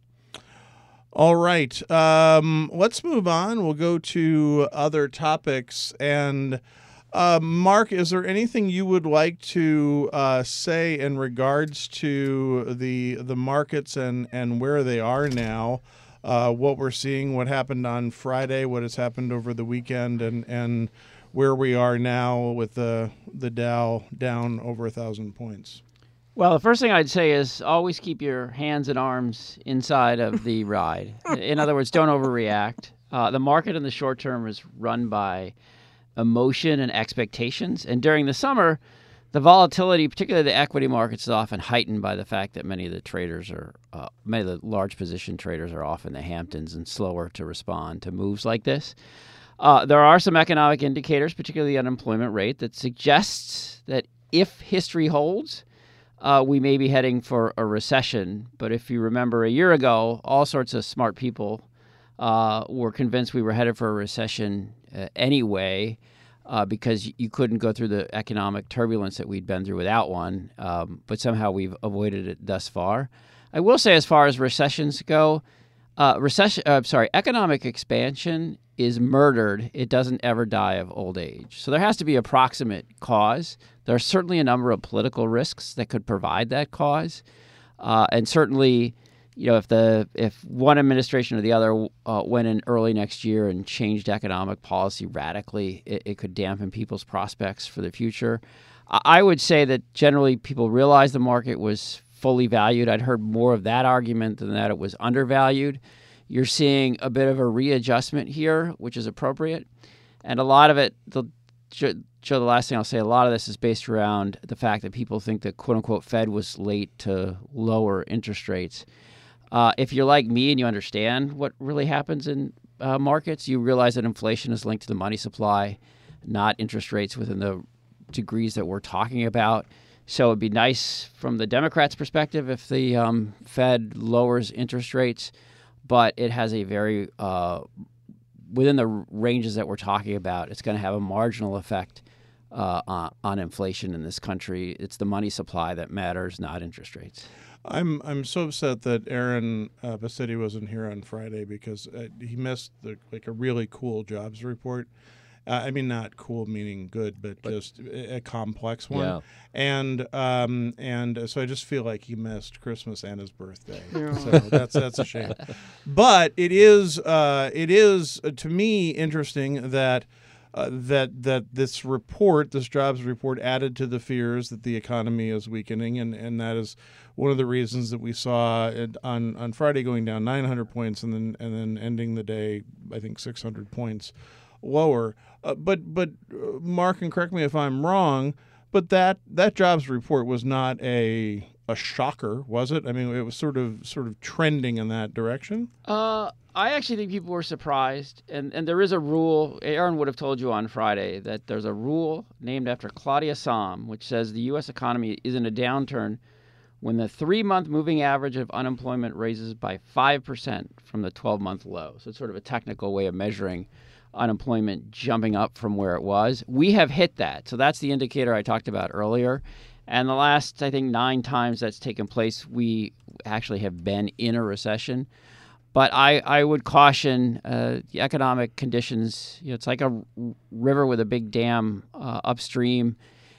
All right. Um, let's move on. We'll go to other topics. And uh, Mark, is there anything you would like to uh, say in regards to the the markets and, and where they are now? Uh, what we're seeing, what happened on Friday, what has happened over the weekend, and, and where we are now with the the Dow down over a thousand points. Well, the first thing I'd say is always keep your hands and arms inside of the ride. In other words, don't overreact. Uh, the market in the short term is run by emotion and expectations. And during the summer, the volatility, particularly the equity markets, is often heightened by the fact that many of the traders are, uh, many of the large position traders are off in the Hamptons and slower to respond to moves like this. Uh, there are some economic indicators, particularly the unemployment rate, that suggests that if history holds, Uh, we may be heading for a recession. But if you remember a year ago, all sorts of smart people uh, were convinced we were headed for a recession uh, anyway uh, because you couldn't go through the economic turbulence that we'd been through without one. Um, but somehow we've avoided it thus far. I will say, as far as recessions go, uh, recession, uh, sorry, economic expansion is murdered. It doesn't ever die of old age. So there has to be a proximate cause. There are certainly a number of political risks that could provide that cause, uh, and certainly, you know, if the if one administration or the other uh, went in early next year and changed economic policy radically, it, it could dampen people's prospects for the future. I, I would say that generally people realized the market was fully valued. I'd heard more of that argument than that it was undervalued. You're seeing a bit of a readjustment here, which is appropriate, and a lot of it. The, Joe, the last thing I'll say, a lot of this is based around the fact that people think the quote-unquote Fed was late to lower interest rates. Uh, if you're like me and you understand what really happens in uh, markets, you realize that inflation is linked to the money supply, not interest rates within the degrees that we're talking about. So it'd be nice from the Democrats' perspective if the um, Fed lowers interest rates, but it has a very uh, within the ranges that we're talking about, it's going to have a marginal effect uh, on, on inflation in this country. It's the money supply that matters, not interest rates. I'm I'm so upset that Aaron uh, Bassetti wasn't here on Friday because uh, he missed the, like a really cool jobs report. Uh, I mean, not cool meaning good, but, but just a, a complex one. Yeah. And um, and so I just feel like he missed Christmas and his birthday. Yeah. So that's that's a shame. But it is uh, it is uh, to me interesting that. Uh, that that this report, this jobs report, added to the fears that the economy is weakening, and, and that is one of the reasons that we saw it on, on Friday going down nine hundred points, and then and then ending the day, I think six hundred points lower. Uh, but but uh, Mark, and correct me if I'm wrong, but that that jobs report was not a a shocker, was it? I mean, it was sort of sort of trending in that direction. Uh, I actually think people were surprised, and, and there is a rule. Aaron would have told you on Friday that there's a rule named after Claudia Sahm, which says the U S economy is in a downturn when the three-month moving average of unemployment raises by five percent from the twelve-month low. So it's sort of a technical way of measuring unemployment jumping up from where it was. We have hit that. So that's the indicator I talked about earlier. And the last, I think, nine times that's taken place, we actually have been in a recession. But I, I would caution uh, the economic conditions. You know, it's like a r- river with a big dam uh, upstream,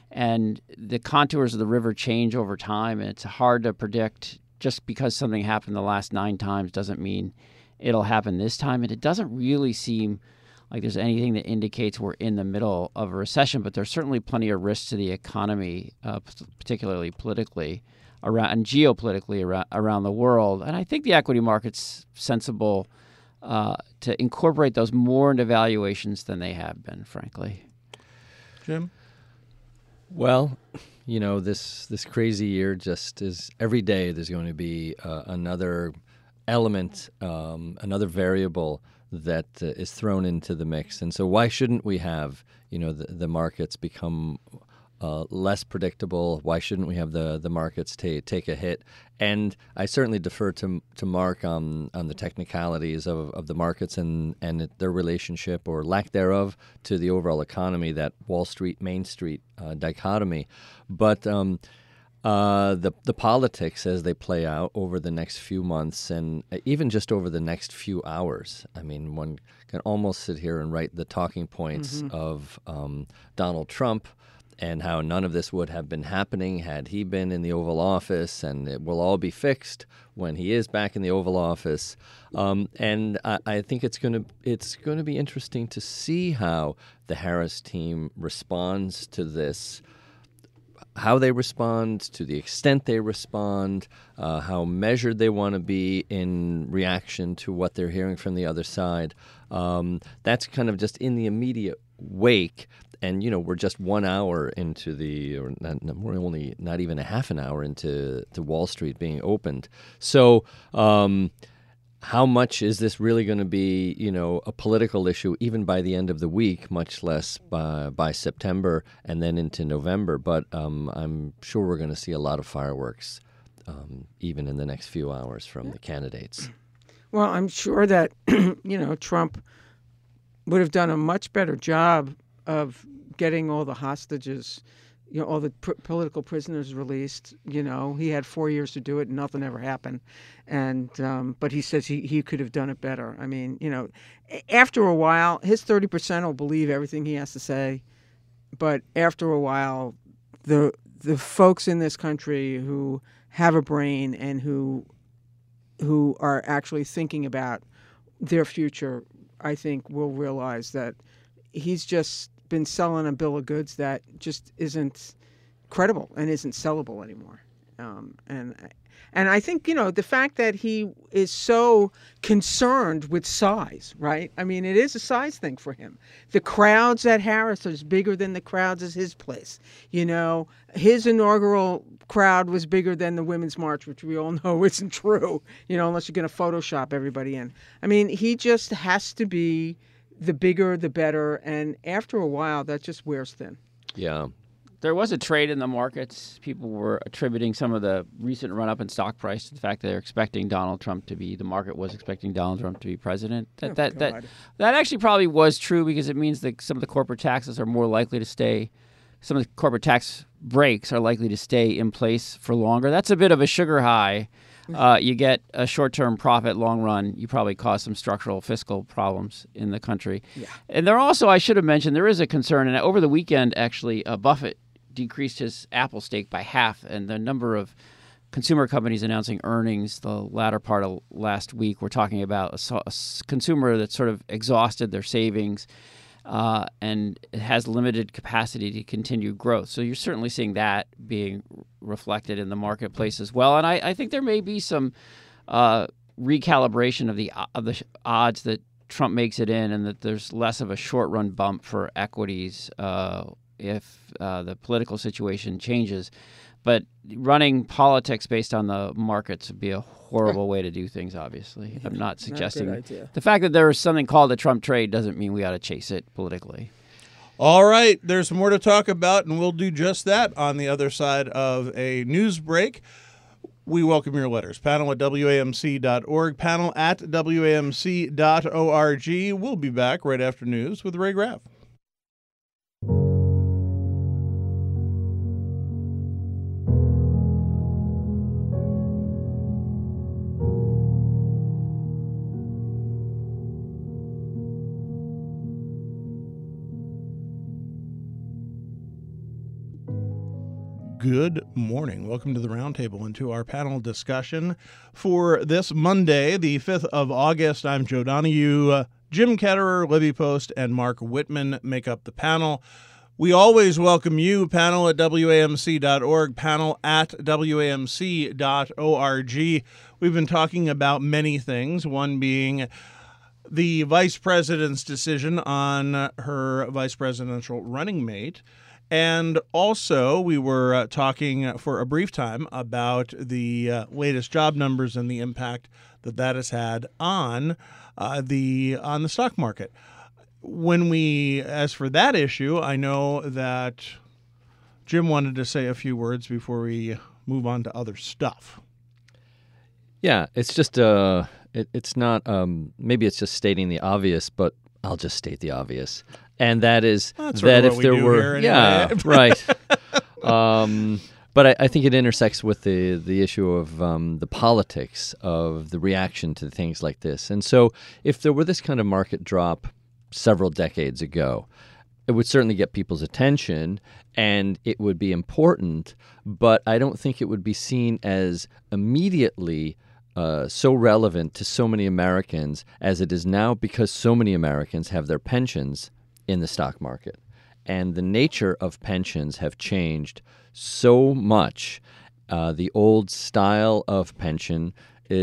and the contours of the river change over time, and it's hard to predict. Just because something happened the last nine times doesn't mean it'll happen this time, and it doesn't really seem like there's anything that indicates we're in the middle of a recession, but there's certainly plenty of risks to the economy, uh, particularly politically around and geopolitically around, around the world. And I think the equity market's sensible uh, to incorporate those more into valuations than they have been, frankly. Jim? Well, you know, this this crazy year just is every day there's going to be uh, another element, um, another variable that uh, is thrown into the mix. And so why shouldn't we have, you know, the, the markets become uh, less predictable? Why shouldn't we have the, the markets ta- take a hit? And I certainly defer to to Mark on, on the technicalities of, of the markets and, and their relationship or lack thereof to the overall economy, that Wall Street, Main Street uh, dichotomy. But um, uh, the the politics as they play out over the next few months and even just over the next few hours. I mean, one can almost sit here and write the talking points mm-hmm. of um, Donald Trump and how none of this would have been happening had he been in the Oval Office, and it will all be fixed when he is back in the Oval Office. Um, and I, I think it's going to it's going to be interesting to see how the Harris team responds to this, how they respond, to the extent they respond, uh, how measured they want to be in reaction to what they're hearing from the other side. Um, that's kind of just in the immediate wake. And, you know, we're just one hour into the, or not, we're only not even a half an hour into to Wall Street being opened. So um, how much is this really going to be, you know, a political issue even by the end of the week, much less by, by September and then into November? But um, I'm sure we're going to see a lot of fireworks um, even in the next few hours from the candidates. Well, I'm sure that, you know, Trump would have done a much better job of getting all the hostages, you know, all the pr- political prisoners released. You know, he had four years to do it and nothing ever happened. And, um, but he says he, he could have done it better. I mean, you know, after a while, his thirty percent will believe everything he has to say. But after a while, the, the folks in this country who have a brain and who, who are actually thinking about their future, I think will realize that he's just been selling a bill of goods that just isn't credible and isn't sellable anymore. Um, and and I think, you know, the fact that he is so concerned with size, right? I mean, it is a size thing for him. The crowds at Harris are bigger than the crowds at his place. You know, his inaugural crowd was bigger than the Women's March, which we all know isn't true, you know, unless you're going to Photoshop everybody in. I mean, he just has to be the bigger, the better. And after a while, that just wears thin. Yeah. There was a trade in the markets. People were attributing some of the recent run-up in stock price to the fact that they're expecting Donald Trump to be, the market was expecting Donald Trump to be president. That Oh, that, that God. that actually probably was true because it means that some of the corporate taxes are more likely to stay, some of the corporate tax breaks are likely to stay in place for longer. That's a bit of a sugar high. Uh, you get a short-term profit, long run. You probably cause some structural fiscal problems in the country. Yeah. And there also, I should have mentioned, there is a concern. And over the weekend, actually, uh, Buffett decreased his Apple stake by half. And the number of consumer companies announcing earnings the latter part of last week, we're talking about a, a consumer that's sort of exhausted their savings uh, and has limited capacity to continue growth. So you're certainly seeing that being reflected in the marketplace as well. And I, I think there may be some uh, recalibration of the of the odds that Trump makes it in, and that there's less of a short run bump for equities uh, if uh, the political situation changes. But running politics based on the markets would be a horrible way to do things, obviously. Yeah, I'm not suggesting not a good idea. The fact that there is something called the Trump trade doesn't mean we ought to chase it politically. All right, there's more to talk about, and we'll do just that on the other side of a news break. We welcome your letters. Panel at W A M C dot org, panel at W A M C dot org. We'll be back right after news with Ray Graff. good morning. Welcome to the Roundtable and to our panel discussion for this Monday, the fifth of August. I'm Joe Donahue. Uh, Jim Ketterer, Libby Post, and Mark Whitman make up the panel. We always welcome you, panel at W A M C dot org, panel at W A M C dot org. We've been talking about many things, one being the vice president's decision on her vice presidential running mate. And also, we were uh, talking for a brief time about the uh, latest job numbers and the impact that that has had on uh, the on the stock market. When we, as for that issue, I know that Jim wanted to say a few words before we move on to other stuff. Yeah, it's just uh, it, it's not um, maybe it's just stating the obvious, but I'll just state the obvious. And that is That's that what if we there do were, here anyway. yeah, right. um, but I, I think it intersects with the the issue of um, the politics of the reaction to things like this. And so, if there were this kind of market drop several decades ago, it would certainly get people's attention, and it would be important. But I don't think it would be seen as immediately Uh, so relevant to so many Americans as it is now, because so many Americans have their pensions in the stock market. And the nature of pensions have changed so much. Uh, the old style of pension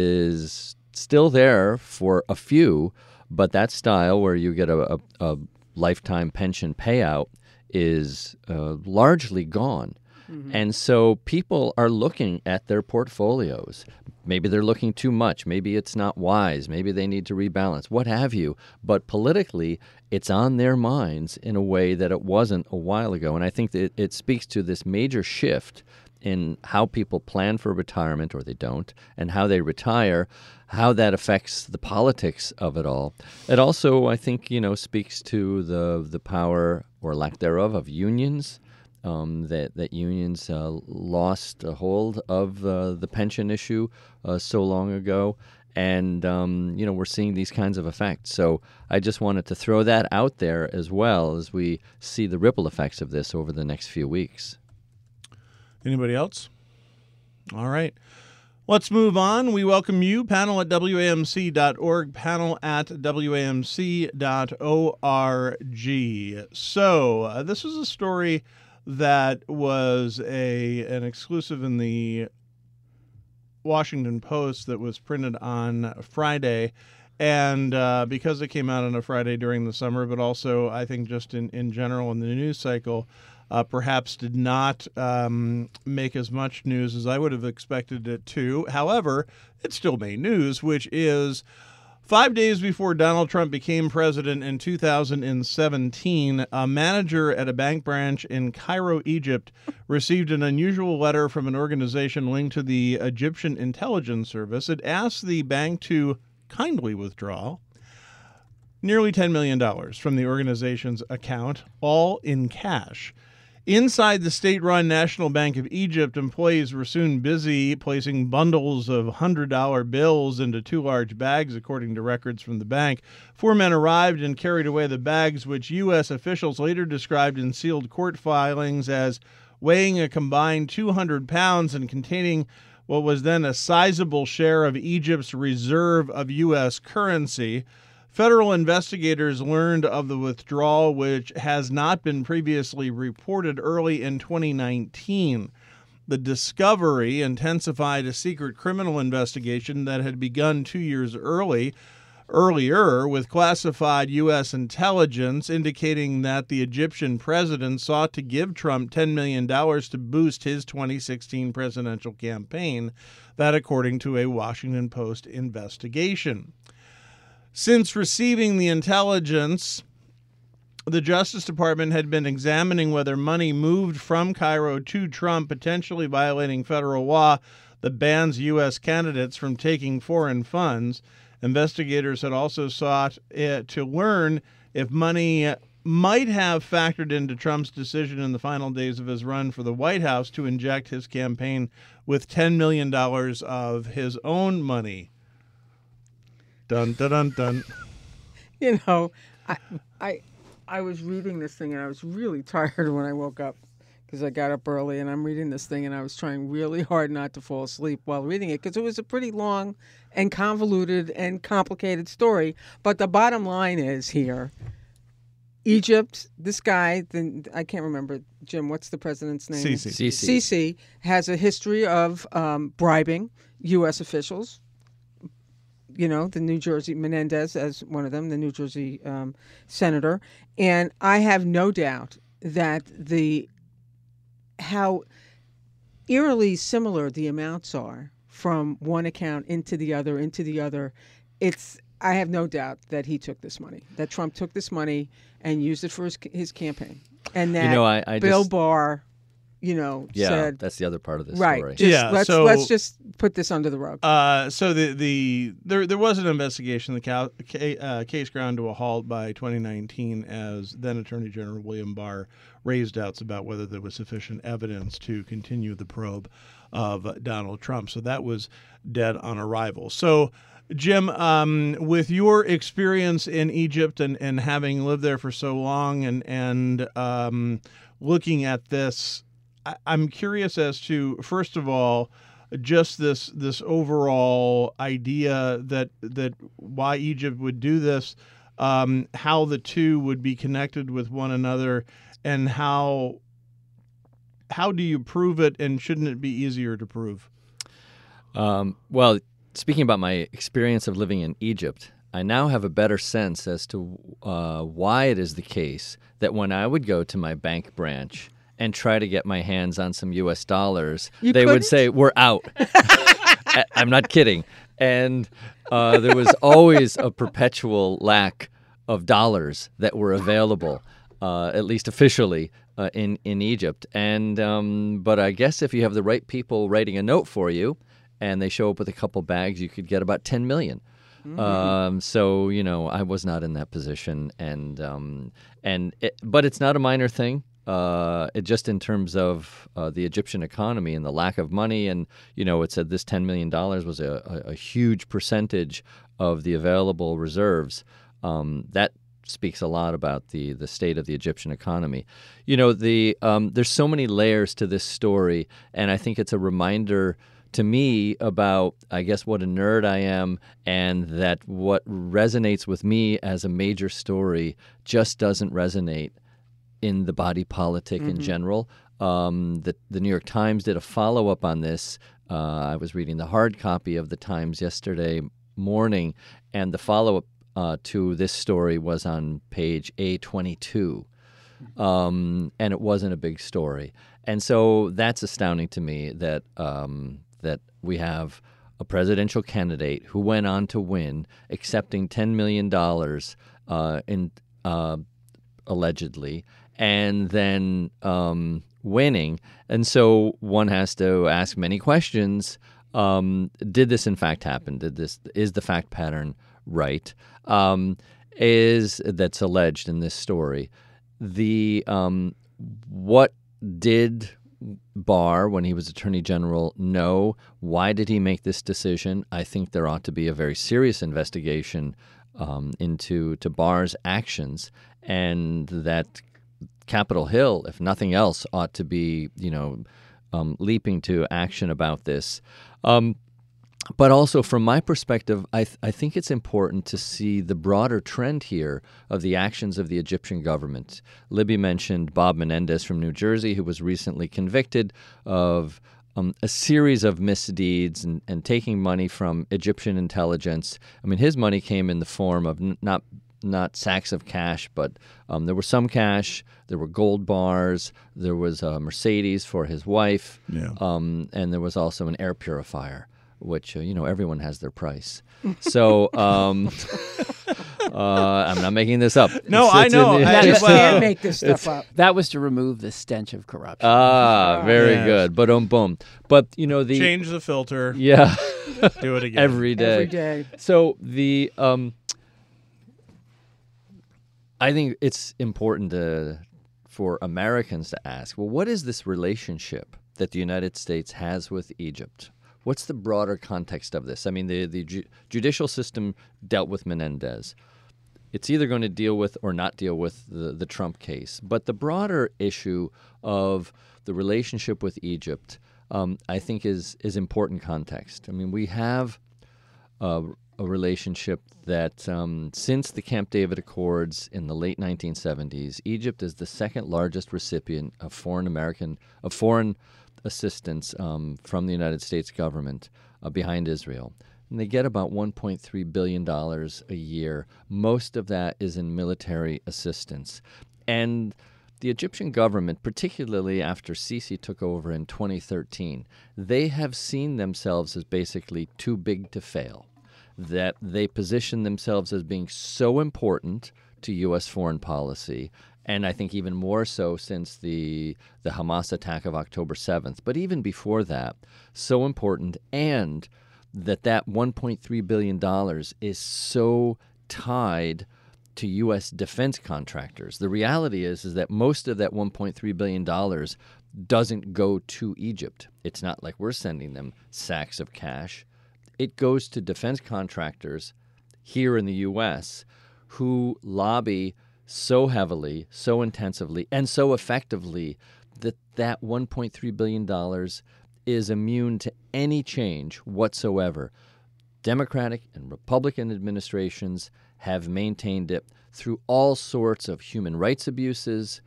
is still there for a few, but that style where you get a, a, a lifetime pension payout is uh, largely gone. Mm-hmm. And so people are looking at their portfolios. Maybe they're looking too much. Maybe it's not wise. Maybe they need to rebalance, what have you. But politically, it's on their minds in a way that it wasn't a while ago. And I think that it, it speaks to this major shift in how people plan for retirement, or they don't, and how they retire, how that affects the politics of it all. It also, I think, you know, speaks to the the power or lack thereof of unions. Um, that, that unions uh, lost a hold of uh, the pension issue uh, so long ago. And, um, you know, we're seeing these kinds of effects. So I just wanted to throw that out there as well as we see the ripple effects of this over the next few weeks. Anybody else? All right. Let's move on. We welcome you, panel at W A M C dot org, panel at W A M C dot org. So uh, this is a story that was a an exclusive in the Washington Post that was printed on Friday. And uh, because it came out on a Friday during the summer, but also I think just in, in general in the news cycle, uh, perhaps did not um, make as much news as I would have expected it to. However, it still made news, which is five days before Donald Trump became president in two thousand seventeen, a manager at a bank branch in Cairo, Egypt, received an unusual letter from an organization linked to the Egyptian intelligence service. It asked the bank to kindly withdraw nearly ten million dollars from the organization's account, all in cash. Inside the state-run National Bank of Egypt, employees were soon busy placing bundles of one hundred dollar bills into two large bags, according to records from the bank. Four men arrived and carried away the bags, which U S officials later described in sealed court filings as weighing a combined two hundred pounds and containing what was then a sizable share of Egypt's reserve of U S currency. Federal investigators learned of the withdrawal, which has not been previously reported, early in twenty nineteen. The discovery intensified a secret criminal investigation that had begun two years early, earlier with classified U S intelligence indicating that the Egyptian president sought to give Trump ten million dollars to boost his twenty sixteen presidential campaign. That, according to a Washington Post investigation. Since receiving the intelligence, the Justice Department had been examining whether money moved from Cairo to Trump, potentially violating federal law that bans U S candidates from taking foreign funds. Investigators had also sought uh, to learn if money might have factored into Trump's decision in the final days of his run for the White House to inject his campaign with ten million dollars of his own money. Dun, dun, dun, dun. You know, I, I, I was reading this thing and I was really tired when I woke up because I got up early and I'm reading this thing and I was trying really hard not to fall asleep while reading it because it was a pretty long and convoluted and complicated story. But the bottom line is here, Egypt, this guy, the, I can't remember, Jim, what's the president's name? Sisi. Sisi. Sisi has a history of um, bribing U S officials. You know, the New Jersey, Menendez as one of them, the New Jersey um, senator. And I have no doubt that the how eerily similar the amounts are from one account into the other, into the other. It's I have no doubt that he took this money, that Trump took this money and used it for his, his campaign. And that You know, I, I Bill just, Barr, you know, yeah, said, that's the other part of this right, story. just, Yeah, let's, so- let's just put this under the rug. Uh, so the the there there was an investigation. The ca- ca- uh, case ground to a halt by twenty nineteen as then Attorney General William Barr raised doubts about whether there was sufficient evidence to continue the probe of Donald Trump. So that was dead on arrival. So, Jim, um, with your experience in Egypt and, and having lived there for so long and and um, looking at this, I, I'm curious as to, first of all, just this this overall idea that that why Egypt would do this, um, how the two would be connected with one another, and how how do you prove it, and shouldn't it be easier to prove? Um, well, speaking about my experience of living in Egypt, I now have a better sense as to uh, why it is the case that when I would go to my bank branch and try to get my hands on some U S dollars, You they would couldn't? say, "We're out." I- I'm not kidding. And uh, there was always a perpetual lack of dollars that were available, uh, at least officially, uh, in, in Egypt. And um, but I guess if you have the right people writing a note for you, and they show up with a couple bags, you could get about ten million. Mm-hmm. Um, so you know, I was not in that position, and um, and it, but it's not a minor thing. Uh, it just in terms of uh, the Egyptian economy and the lack of money, and you know, it said this ten million dollars was a, a, a huge percentage of the available reserves. Um, that speaks a lot about the the state of the Egyptian economy. You know, the um, there's so many layers to this story, and I think it's a reminder to me about, I guess, what a nerd I am, and that what resonates with me as a major story just doesn't resonate in the body politic Mm-hmm. in general. Um, the, the New York Times did a follow-up on this. Uh, I was reading the hard copy of the Times yesterday morning, and the follow-up uh, to this story was on page A twenty-two. Um, and it wasn't a big story. And so that's astounding to me that um, that we have a presidential candidate who went on to win, accepting ten million dollars uh, in uh, allegedly, and then um, winning. And so one has to ask many questions. Um, did this in fact happen? Did this is the fact pattern right? Um, is that's alleged in this story? The um, what did Barr, when he was Attorney General, know? Why did he make this decision? I think there ought to be a very serious investigation um, into to Barr's actions, and that Capitol Hill, if nothing else, ought to be, you know, um, leaping to action about this. Um, But also, from my perspective, I, th- I think it's important to see the broader trend here of the actions of the Egyptian government. Libby mentioned Bob Menendez from New Jersey, who was recently convicted of um, a series of misdeeds and, and taking money from Egyptian intelligence. I mean, his money came in the form of n- not not sacks of cash, but um, there was some cash, there were gold bars, there was a Mercedes for his wife, Yeah. um, and there was also an air purifier, which, uh, you know, everyone has their price. So um, uh, I'm not making this up. No, It's- I it's know. in the- I- You well, can't make this stuff up. That was to remove the stench of corruption. Ah, very Yes. good. But um, boom. But, you know, the... Change the filter. Yeah. Do it again. Every day. Every day. So the um, I think it's important to, for Americans to ask, well, what is this relationship that the United States has with Egypt? What's the broader context of this? I mean, the, the ju- judicial system dealt with Menendez. it's either going to deal with or not deal with the, the Trump case. But the broader issue of the relationship with Egypt, um, I think, is is important context. I mean, we have a, a relationship that um, since the Camp David Accords in the late nineteen seventies, Egypt is the second largest recipient of foreign American of foreign assistance um, from the United States government uh, behind Israel. And they get about one point three billion dollars a year. Most of that is in military assistance. And the Egyptian government, particularly after Sisi took over in twenty thirteen, they have seen themselves as basically too big to fail, that they position themselves as being so important to U S foreign policy, and I think even more so since the the Hamas attack of October seventh, but even before that, so important, and that that one point three billion dollars is so tied to U S defense contractors. The reality is, is that most of that one point three billion dollars doesn't go to Egypt. It's not like we're sending them sacks of cash. It goes to defense contractors here in the U S who lobby so heavily, so intensively, and so effectively that that one point three billion dollars is immune to any change whatsoever. Democratic and Republican administrations have maintained it through all sorts of human rights abuses,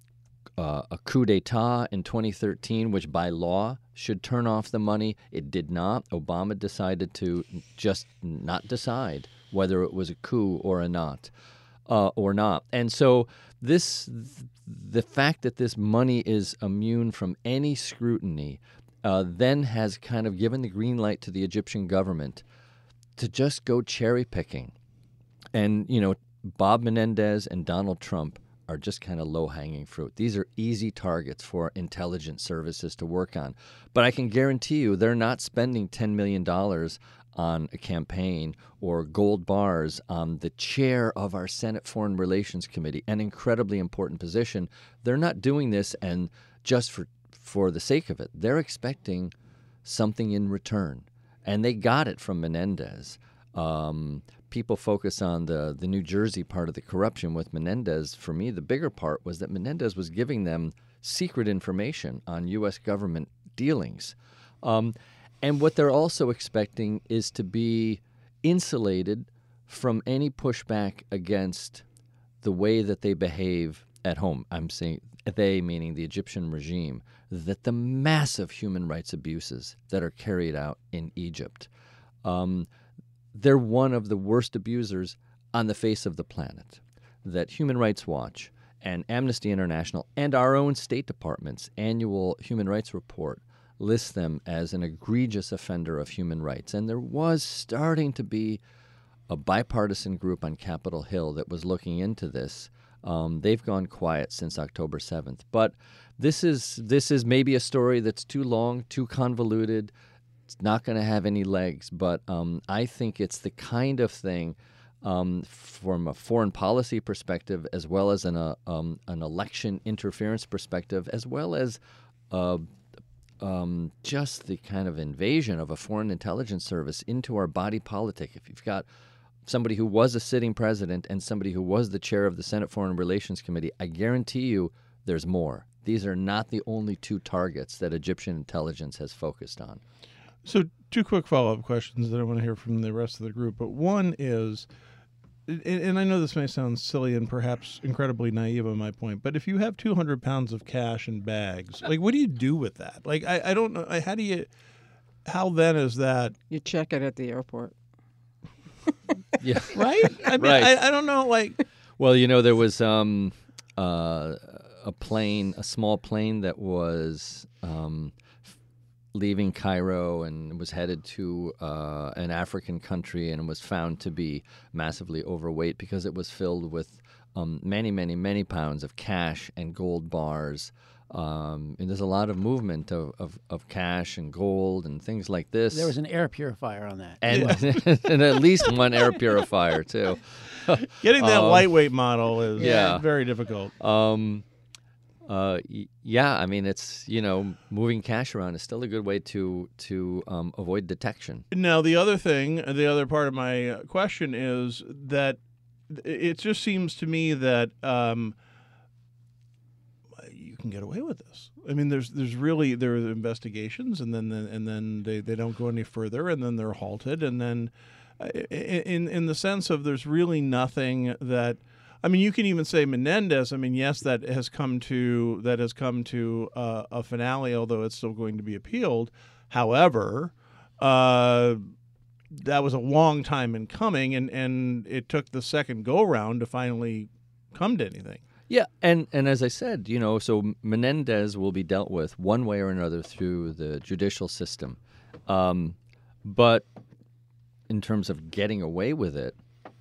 uh, a coup d'etat in twenty thirteen, which by law should turn off the money. It did not. Obama decided to just not decide whether it was a coup or a not, uh, or not. And so this, the fact that this money is immune from any scrutiny Uh, then has kind of given the green light to the Egyptian government to just go cherry picking. And, you know, Bob Menendez and Donald Trump are just kind of low-hanging fruit. These are easy targets for intelligence services to work on. But I can guarantee you they're not spending ten million dollars on a campaign or gold bars on the chair of our Senate Foreign Relations Committee, an incredibly important position. They're not doing this and just for for the sake of it. They're expecting something in return. And they got it from Menendez. Um, people focus on the, the New Jersey part of the corruption with Menendez. For me, the bigger part was that Menendez was giving them secret information on U S government dealings. Um, and what they're also expecting is to be insulated from any pushback against the way that they behave at home. I'm saying they, meaning the Egyptian regime, that the massive human rights abuses that are carried out in Egypt, um, they're one of the worst abusers on the face of the planet. That Human Rights Watch and Amnesty International and our own State Department's annual human rights report lists them as an egregious offender of human rights. And there was starting to be a bipartisan group on Capitol Hill that was looking into this. Um, they've gone quiet since October seventh. But this is this is maybe a story that's too long, too convoluted. It's not going to have any legs. But um, I think it's the kind of thing um, from a foreign policy perspective, as well as an, uh, um, an election interference perspective, as well as uh, um, just the kind of invasion of a foreign intelligence service into our body politic. If you've got somebody who was a sitting president and somebody who was the chair of the Senate Foreign Relations Committee, I guarantee you there's more. These are not the only two targets that Egyptian intelligence has focused on. So two quick follow-up questions that I want to hear from the rest of the group. But one is, and I know this may sound silly and perhaps incredibly naive on my point, but if you have two hundred pounds of cash in bags, like, what do you do with that? Like, I, I don't know. How do you, how then is that? You check it at the airport. Yeah. Right? I mean, Right. I, I don't know, like. Well, you know, there was um, uh, a plane, a small plane that was um, f- leaving Cairo and was headed to uh, an African country, and was found to be massively overweight because it was filled with um, many, many, many pounds of cash and gold bars. Um, and there's a lot of movement of, of, of cash and gold and things like this. There was an air purifier on that. and, and at least one air purifier, too. Getting that Um, lightweight model is yeah. very difficult. Um, uh, y- yeah, I mean, it's, you know, moving cash around is still a good way to to um, avoid detection. Now, the other thing, the other part of my uh, question is that it just seems to me that um, you can get away with this. I mean, there's there's really there are investigations, and then and then they, they don't go any further, and then they're halted, and then in in the sense of there's really nothing that. I mean, you can even say Menendez. I mean, yes, that has come to that has come to uh, a finale, although it's still going to be appealed. However, uh, that was a long time in coming, and, and it took the second go round to finally come to anything. Yeah, and, and as I said, you know, so Menendez will be dealt with one way or another through the judicial system, um, but in terms of getting away with it,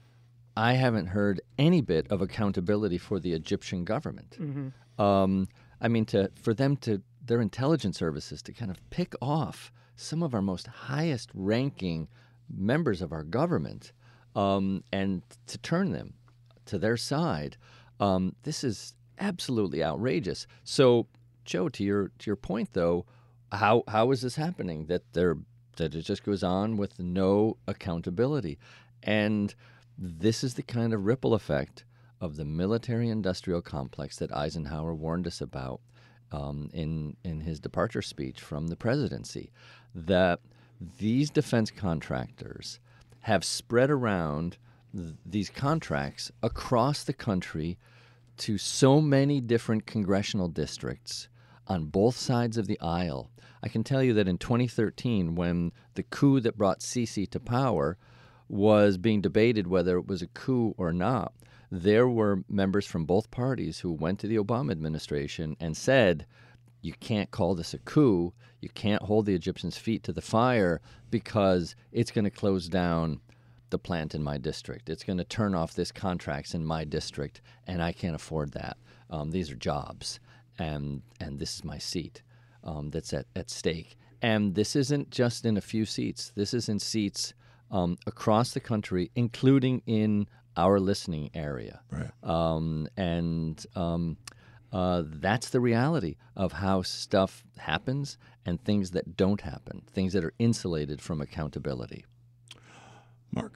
I haven't heard any bit of accountability for the Egyptian government. Mm-hmm. Um, I mean, to for them to, their intelligence services to kind of pick off some of our most highest ranking members of our government um, and to turn them to their side, um, this is absolutely outrageous. So, Joe, to your to your point, though, how how is this happening? That there that it just goes on with no accountability, and this is the kind of ripple effect of the military-industrial complex that Eisenhower warned us about um, in in his departure speech from the presidency, that these defense contractors have spread around th- these contracts across the country to so many different congressional districts on both sides of the aisle. I can tell you that in twenty thirteen, when the coup that brought Sisi to power was being debated whether it was a coup or not, there were members from both parties who went to the Obama administration and said, you can't call this a coup, you can't hold the Egyptians' feet to the fire because it's going to close down the plant in my district. It's going to turn off this contracts in my district, and I can't afford that. Um, these are jobs, and and this is my seat um, that's at, at stake. And this isn't just in a few seats. This is in seats Um, across the country, including in our listening area. Right. Um, and um, uh, that's the reality of how stuff happens and things that don't happen, things that are insulated from accountability. Mark?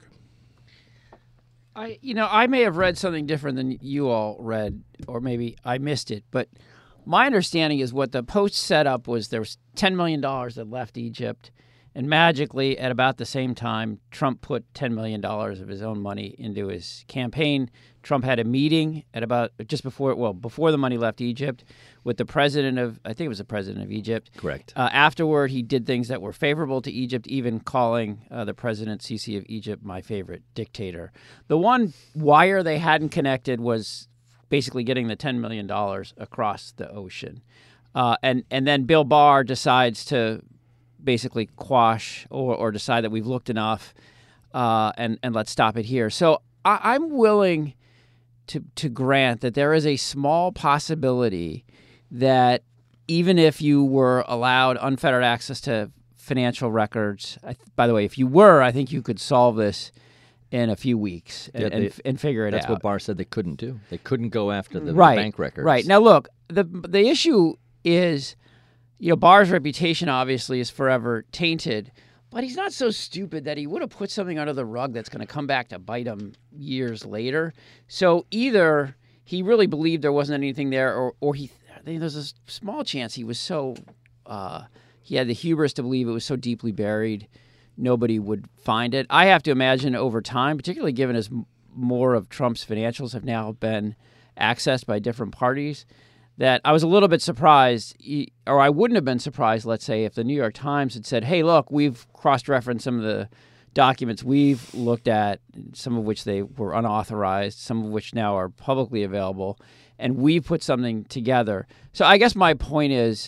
I, you know, I may have read something different than you all read, or maybe I missed it, but my understanding is what the Post set up was there was ten million dollars that left Egypt. And magically, at about the same time, Trump put ten million dollars of his own money into his campaign. Trump had a meeting at about just before, well, before the money left Egypt with the president of, I think it was the president of Egypt. Correct. Uh, afterward, he did things that were favorable to Egypt, even calling uh, the president Sisi of Egypt my favorite dictator. The one wire they hadn't connected was basically getting the ten million dollars across the ocean. Uh, and, and then Bill Barr decides to basically quash or, or decide that we've looked enough uh, and, and let's stop it here. So I, I'm willing to to grant that there is a small possibility that even if you were allowed unfettered access to financial records, I, by the way, if you were, I think you could solve this in a few weeks and, Yeah, they- and, and figure it That's out. what Barr said they couldn't do. They couldn't go after the, the right, bank records. Right. Now, look, the the issue is, you know, Barr's reputation obviously is forever tainted, but he's not so stupid that he would have put something under the rug that's going to come back to bite him years later. So either he really believed there wasn't anything there, or or he there's a small chance he was so uh, he had the hubris to believe it was so deeply buried nobody would find it. I have to imagine over time, particularly given as m- more of Trump's financials have now been accessed by different parties, that I was a little bit surprised, or I wouldn't have been surprised, let's say, if the New York Times had said, hey, look, we've cross-referenced some of the documents we've looked at, some of which they were unauthorized, some of which now are publicly available, and we put something together. So I guess my point is,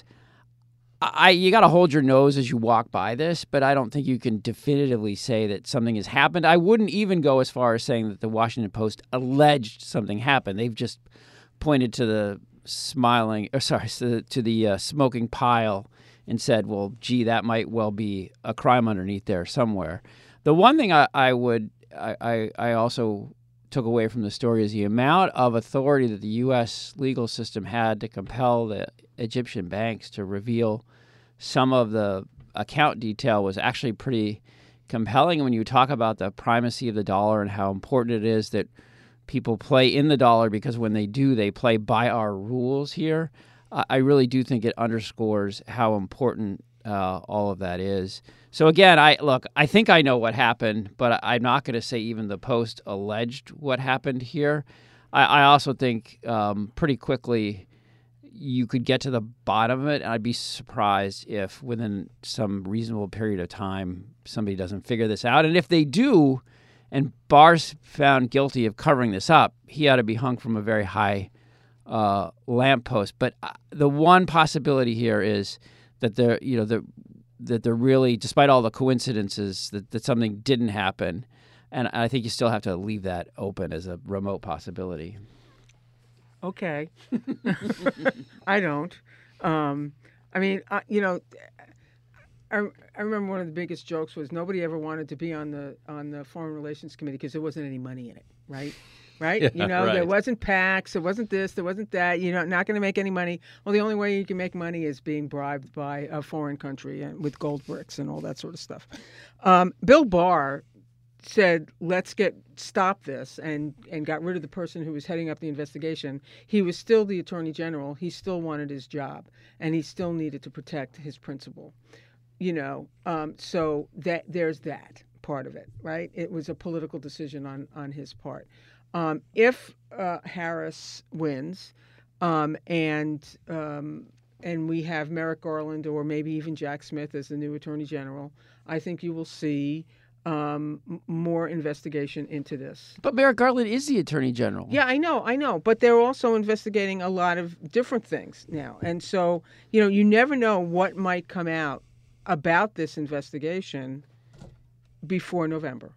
I, you got to hold your nose as you walk by this, but I don't think you can definitively say that something has happened. I wouldn't even go as far as saying that the Washington Post alleged something happened. They've just pointed to the smiling, or sorry, to the, to the uh, smoking pile and said, well, gee, that might well be a crime underneath there somewhere. The one thing I, I would, I, I, I also took away from the story is the amount of authority that the U S legal system had to compel the Egyptian banks to reveal some of the account detail was actually pretty compelling. When you talk about the primacy of the dollar and how important it is that people play in the dollar because when they do, they play by our rules here. Uh, I really do think it underscores how important uh, all of that is. So again, I look, I think I know what happened, but I, I'm not going to say even the Post alleged what happened here. I, I also think um, pretty quickly you could get to the bottom of it, and I'd be surprised if within some reasonable period of time somebody doesn't figure this out. And if they do, and Barr's found guilty of covering this up, he ought to be hung from a very high uh, lamppost. But uh, the one possibility here is that they're, you know, the that they're really, despite all the coincidences, that, that something didn't happen. And I think you still have to leave that open as a remote possibility. Okay. I don't. Um, I mean, I, you know, I, I remember one of the biggest jokes was nobody ever wanted to be on the on the Foreign Relations Committee because there wasn't any money in it, right? Right? Yeah, you know, right. there wasn't PACs, there wasn't this, there wasn't that. You're not, not going to make any money. Well, the only way you can make money is being bribed by a foreign country and with gold bricks and all that sort of stuff. Um, Bill Barr said, let's get stop this, and, and got rid of the person who was heading up the investigation. He was still the Attorney General. He still wanted his job, and he still needed to protect his principal. You know, um, so that there's that part of it, right? It was a political decision on, on his part. Um, if uh, Harris wins, um, and um, and we have Merrick Garland or maybe even Jack Smith as the new Attorney General, I think you will see um, more investigation into this. But Merrick Garland is the Attorney General. Yeah, I know, I know. But they're also investigating a lot of different things now. And so, you know, you never know what might come out about this investigation before November.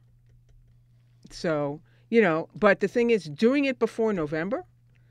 So, you know, but the thing is, doing it before November,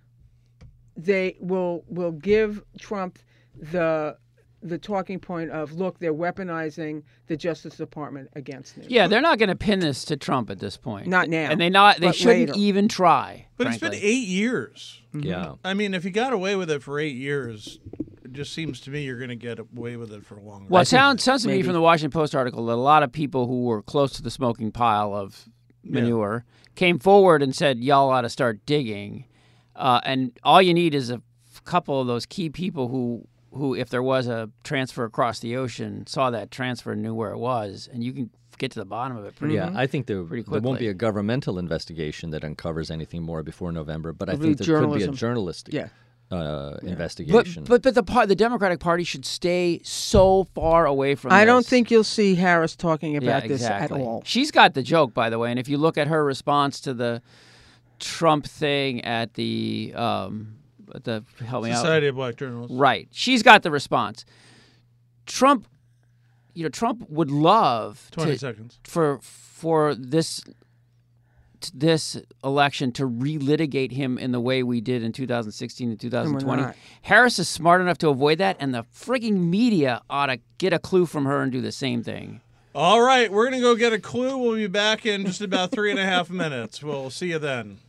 they will will give Trump the the talking point of, look, they're weaponizing the Justice Department against me. Yeah, they're not going to pin this to Trump at this point. Not now. And they not they but shouldn't later. even try. But frankly. it's been eight years. Yeah. I mean, if you got away with it for eight years, it just seems to me you're going to get away with it for a long Well, time. it sounds, sounds to me maybe. from the Washington Post article that a lot of people who were close to the smoking pile of manure came forward and said, y'all ought to start digging. Uh, and all you need is a f- couple of those key people who, who, if there was a transfer across the ocean, saw that transfer and knew where it was. And you can get to the bottom of it pretty Yeah, I think there, Pretty there won't quickly. be a governmental investigation that uncovers anything more before November, but I It'll think be there could be a journalism. journalistic Yeah. uh, But investigation. but but the part the Democratic Party should stay so far away from I don't this. think you'll see Harris talking about yeah, this exactly. at all. She's got the joke, by the way, and if you look at her response to the Trump thing at the um, at the help me out, Society of Black Journalists. right? She's got the response. Trump, you know, Trump would love twenty to, seconds. for for this this election to relitigate him in the way we did in two thousand sixteen and two thousand twenty. not. Harris is smart enough to avoid that, and the frigging media ought to get a clue from her and do the same thing. All right, we're going to go get a clue. We'll be back in just about three and a half minutes. We'll see you then.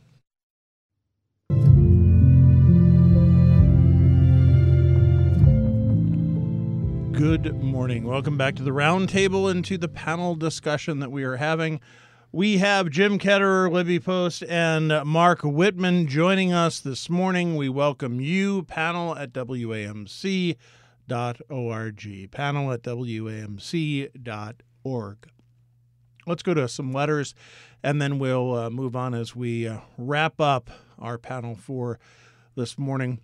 Good morning. Welcome back to the roundtable and to the panel discussion that we are having. We have Jim Ketterer, Libby Post, and Mark Whitman joining us this morning. We welcome you, panel at W A M C dot org. Panel at W A M C dot org. Let's go to some letters, and then we'll uh, move on as we uh, wrap up our panel for this morning.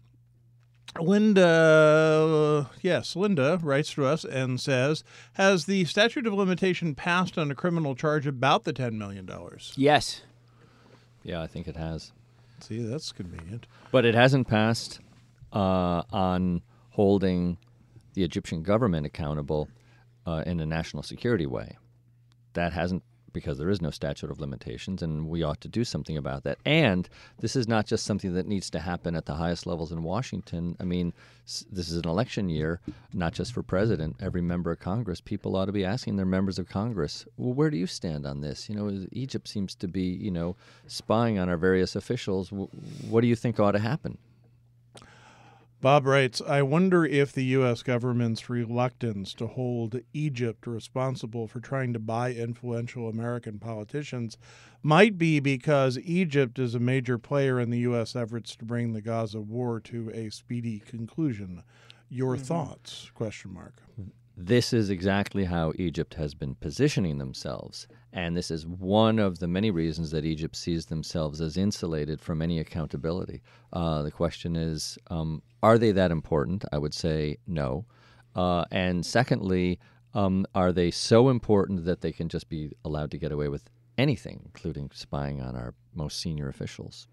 Linda, yes, Linda writes to us and says, has the statute of limitation passed on a criminal charge about the ten million dollars? Yes. yeah, I think it has. See, that's convenient. But it hasn't passed uh, on holding the Egyptian government accountable uh, in a national security way. That hasn't, because there is no statute of limitations, and we ought to do something about that. And this is not just something that needs to happen at the highest levels in Washington. I mean, s- this is an election year, not just for president. Every member of Congress, people ought to be asking their members of Congress, well, where do you stand on this? You know, Egypt seems to be, you know, spying on our various officials. W- what do you think ought to happen? Bob writes, I wonder if the U S government's reluctance to hold Egypt responsible for trying to buy influential American politicians might be because Egypt is a major player in the U S efforts to bring the Gaza war to a speedy conclusion. Your mm-hmm. thoughts? Question mark. This is exactly how Egypt has been positioning themselves, and this is one of the many reasons that Egypt sees themselves as insulated from any accountability. Uh, the question is, um, are they that important? I would say no. Uh, and secondly, um, are they so important that they can just be allowed to get away with anything, including spying on our most senior officials?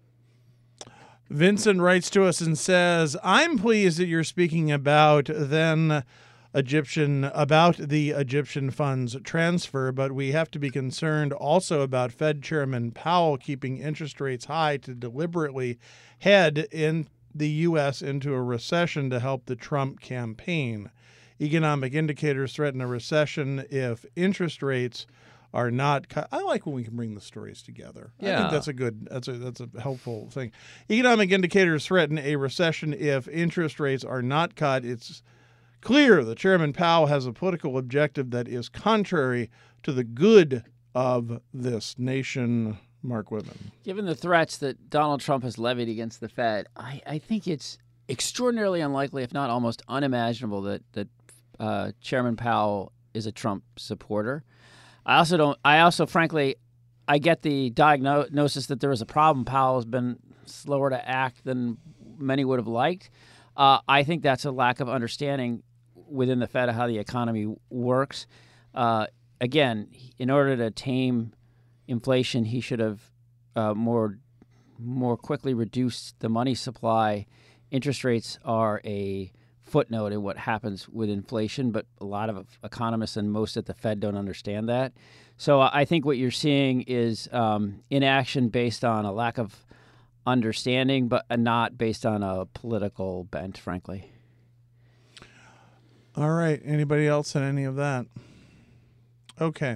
Vincent writes to us and says, I'm pleased that you're speaking about then Egyptian about the Egyptian funds transfer, but we have to be concerned also about Fed Chairman Powell keeping interest rates high to deliberately head in the U S into a recession to help the Trump campaign. Economic indicators threaten a recession if interest rates are not cut. I like when we can bring the stories together. Yeah. I think that's a good, that's a that's a helpful thing. Economic indicators threaten a recession if interest rates are not cut. It's clear that Chairman Powell has a political objective that is contrary to the good of this nation. Mark Whitman. Given the threats that Donald Trump has levied against the Fed, I, I think it's extraordinarily unlikely, if not almost unimaginable, that that uh, Chairman Powell is a Trump supporter. I also don't. I also, frankly, I get the diagnosis that there is a problem. Powell has been slower to act than many would have liked. Uh, I think that's a lack of understanding within the Fed of how the economy works. Uh, again, in order to tame inflation, he should have uh, more more quickly reduced the money supply. Interest rates are a footnote in what happens with inflation, but a lot of economists and most at the Fed don't understand that. So I think what you're seeing is um, inaction based on a lack of understanding, but not based on a political bent, frankly. All right. Anybody else on any of that? Okay.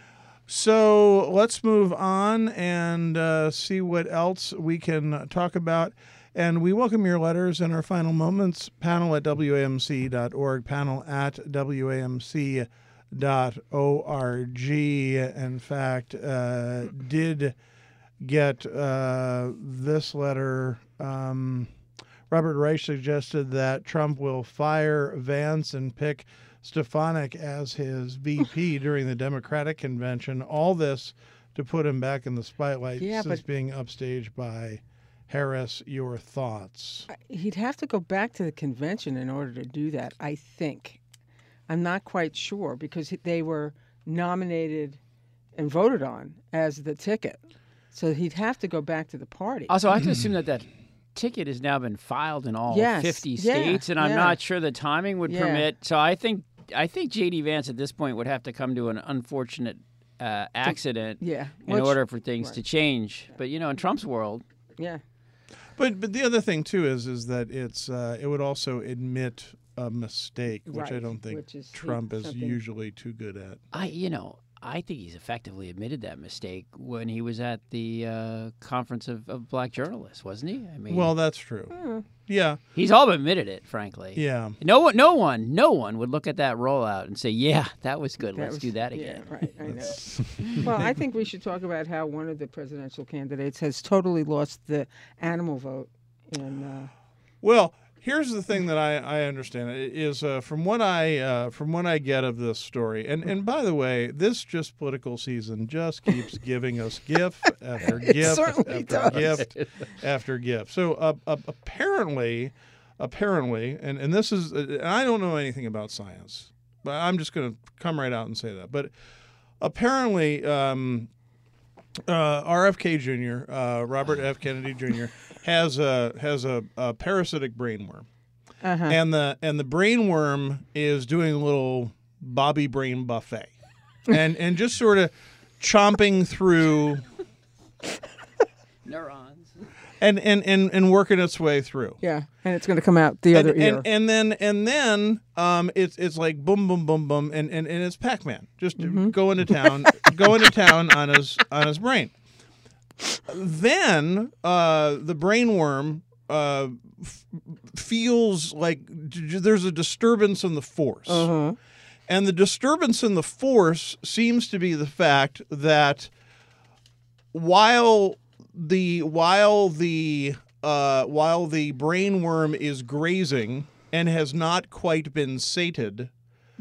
So let's move on and uh, see what else we can talk about. And we welcome your letters in our final moments. Panel at W A M C dot org, panel at W A M C dot org. In fact, uh, did get uh, this letter. Um, Robert Reich suggested that Trump will fire Vance and pick Stefanik as his V P during the Democratic convention. All this to put him back in the spotlight yeah, since but being upstaged by Harris. Your thoughts? He'd have to go back to the convention in order to do that, I think. I'm not quite sure because they were nominated and voted on as the ticket. So he'd have to go back to the party. Also, I have to assume that that ticket has now been filed in all yes. fifty yeah. states, and I'm yeah. not sure the timing would yeah. permit. So I think I think J D Vance at this point would have to come to an unfortunate uh, accident yeah. in Which, order for things right. to change. But, you know, in Trump's world. Yeah. But but the other thing, too, is is that it's uh, it would also admit a mistake, which right. I don't think which is Trump is something... usually too good at. I, you know, I think he's effectively admitted that mistake when he was at the uh, conference of, of black journalists, wasn't he? I mean, Well, that's true. Mm. Yeah. he's all but admitted it, frankly. Yeah. No one, no one, no one would look at that rollout and say, "Yeah, that was good. That Let's was, do that again." Yeah, right. I know. Well, I think we should talk about how one of the presidential candidates has totally lost the animal vote. In, uh... Well, here's the thing that I, I understand is uh, from what I uh, from what I get of this story, and, and by the way, this just political season just keeps giving us gift after gift after does. gift after gift. So uh, uh, apparently, apparently, and, and this is, uh, and I don't know anything about science, but I'm just going to come right out and say that. But apparently, um, uh, R F K Junior, uh, Robert F. Kennedy Junior has a has a, a parasitic brainworm, Uh-huh. and the and the brainworm is doing a little Bobby Brain buffet, and and just sort of chomping through Neurons. and, and, and, and working its way through. Yeah, and it's going to come out the And, other ear. and, and then and then um, it's it's like boom boom boom boom and, and, and it's Pac-Man just Mm-hmm. going to town going to town on his on his brain. Then uh, the brainworm uh, f- feels like d- there's a disturbance in the force. Uh-huh. And the disturbance in the force seems to be the fact that while the while the uh, while the brainworm is grazing and has not quite been sated,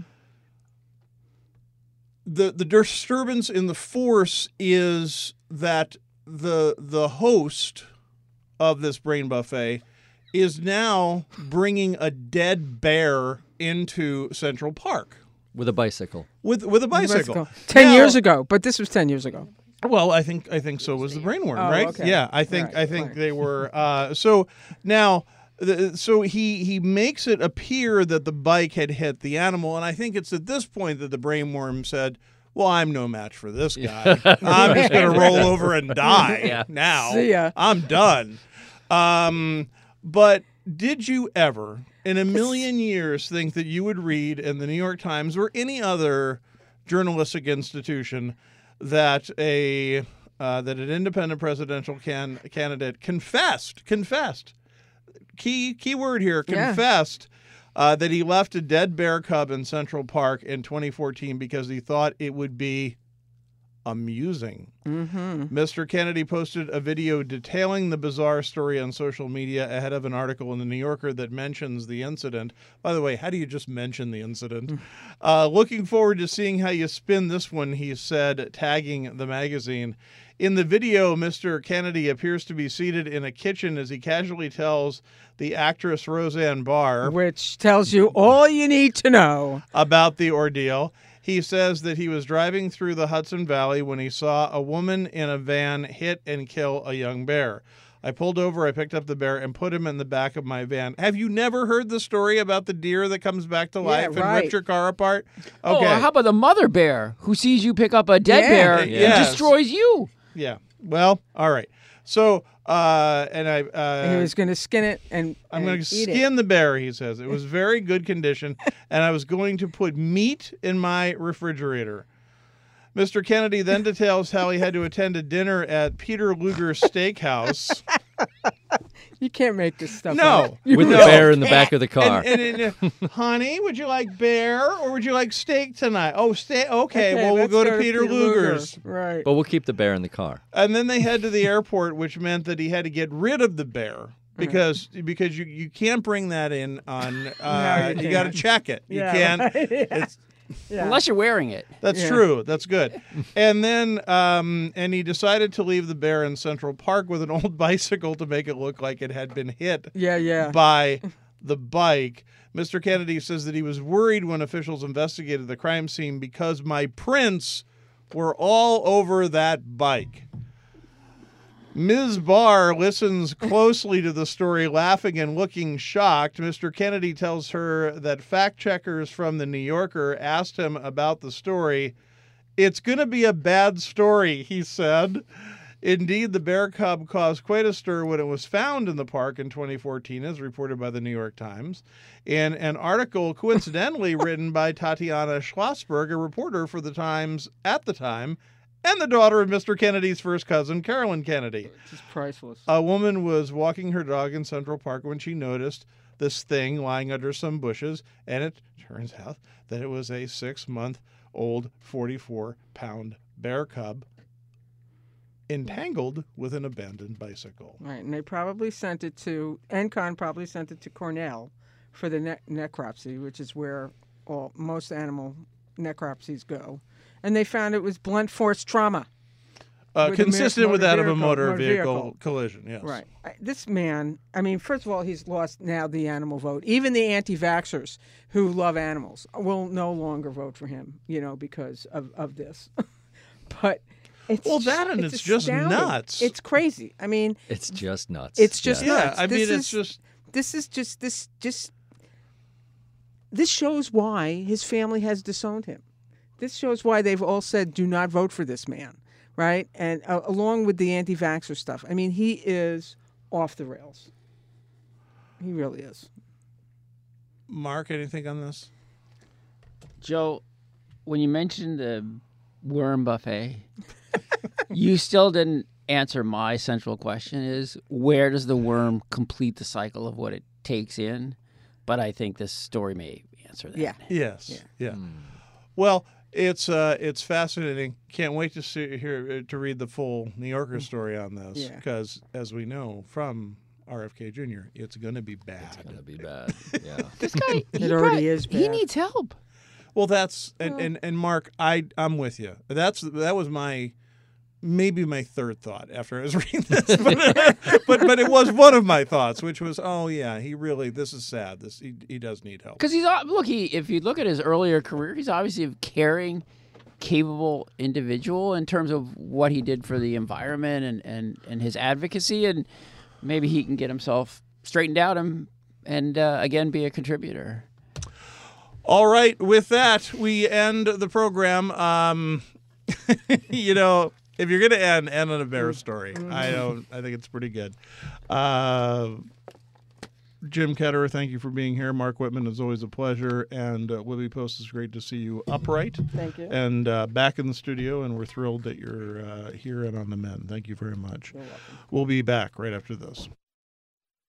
the the disturbance in the force is that the the host of this brain buffet is now bringing a dead bear into Central Park With a bicycle. with with a bicycle. Let's go. Ten Now- years ago, but this was ten years ago. Well, I think I think so was the brainworm, Oh, right? okay. Yeah, I think Right, I think fine. they were. Uh, so now, the, so he he makes it appear that the bike had hit the animal, and I think it's at this point that the brainworm said, "Well, I'm no match for this guy. I'm just going to roll over and die Yeah. now. See ya." I'm done." Um, but did you ever, in a million years, think that you would read in the New York Times or any other journalistic institution that a uh, that an independent presidential can, candidate confessed confessed key key word here Yeah. confessed uh, that he left a dead bear cub in Central Park in twenty fourteen because he thought it would be amusing. Mm-hmm. Mister Kennedy posted a video detailing the bizarre story on social media ahead of an article in the New Yorker that mentions the incident. By the way, how do you just mention the incident? Uh, looking forward to seeing how you spin this one, he said, tagging the magazine. In the video, Mister Kennedy appears to be seated in a kitchen as he casually tells the actress Roseanne Barr Which tells you all you need to know. about the ordeal. He says that he was driving through the Hudson Valley when he saw a woman in a van hit and kill a young bear. I pulled over, I picked up the bear, and put him in the back of my van. Have you never heard the story about the deer that comes back to life and right. rips your car apart? Oh, Okay. how about the mother bear who sees you pick up a dead Yeah. bear and Yes. destroys you? Yeah. Well, all right. So, uh, and I, uh, he was going to skin it and I'm and going to eat skin the bear, he says. It was very good condition, and I was going to put meat in my refrigerator. Mister Kennedy then details how he had to attend a dinner at Peter Luger's Steakhouse. it. You can't make this stuff No. up. You With the No. bear in the back of the car. And, and, and, uh, honey, would you like bear or would you like steak tonight? Oh, steak. Okay, well, we'll let's go, to Peter Luger's. Luger. Right. But we'll keep the bear in the car. And then they head to the airport, which meant that he had to get rid of the bear because because you, you can't bring that in on. Uh, No, you you got to can't. check it. You Yeah, can't. right. Yeah. It's, Yeah. Unless you're wearing it. that's Yeah. true. That's good. And then um, and he decided to leave the bear in Central Park with an old bicycle to make it look like it had been hit yeah, yeah. by the bike. Mister Kennedy says that he was worried when officials investigated the crime scene because my prints were all over that bike. Miz Barr listens closely to the story, laughing and looking shocked. Mister Kennedy tells her that fact checkers from the New Yorker asked him about the story. It's going to be a bad story, he said. Indeed, the bear cub caused quite a stir when it was found in the park in twenty fourteen, as reported by the New York Times, in an article coincidentally written by Tatiana Schlossberg, a reporter for the Times at the time, and the daughter of Mister Kennedy's first cousin, Carolyn Kennedy. It's just priceless. A woman was walking her dog in Central Park when she noticed this thing lying under some bushes, and it turns out that it was a six-month-old, forty-four pound bear cub entangled with an abandoned bicycle. Right, and they probably sent it to Encon. Probably sent it to Cornell for the ne- necropsy, which is where all most animal necropsies go, and they found it was blunt force trauma. Uh, With a consistent motor with that of a vehicle- motor motor vehicle, vehicle. collision, yes. Right. I- This man, I mean, first of all, he's lost now the animal vote. Even the anti-vaxxers who love animals will no longer vote for him, you know, because of, of this. But it's Well, that and it's just astounding. nuts. It's crazy. I mean, It's just nuts. It's just Yeah. Yeah, nuts. I mean, This it's is- just... this is just this just this shows why his family has disowned him. This shows why they've all said, "Do not vote for this man," right? And uh, along with the anti-vaxxer stuff, I mean, he is off the rails. He really is. Mark, anything on this? Joe, when you mentioned the worm buffet, you still didn't answer my central question is where does the worm complete the cycle of what it takes in? But I think this story may answer that. Yeah. Yes. Yeah. Yeah. Well, it's uh, it's fascinating. Can't wait to see hear to read the full New Yorker story on this Yeah. because, as we know from R F K Junior, it's going to be bad. It's gonna be bad. Yeah. This guy, It he already probably- is He bad. needs help. Well, that's and, and, and Mark, I I'm with you. That's that was my maybe my third thought after I was reading this, but, but but it was one of my thoughts, which was, oh yeah, he really this is sad. This he, he does need help. Because he's uh, look, he if you look at his earlier career, he's obviously a caring, capable individual in terms of what he did for the environment and, and, and his advocacy, and maybe he can get himself straightened out and and uh, again be a contributor. All right, with that, we end the program. Um, you know, if you're going to end, end on a bear story. I don't. I think it's pretty good. Uh, Jim Ketterer, thank you for being here. Mark Whitman, it's always a pleasure. And uh, Willie Post, it's great to see you upright Thank you. and uh, back in the studio. And we're thrilled that you're uh, here and on the men. Thank you very much. You're welcome. We'll be back right after this.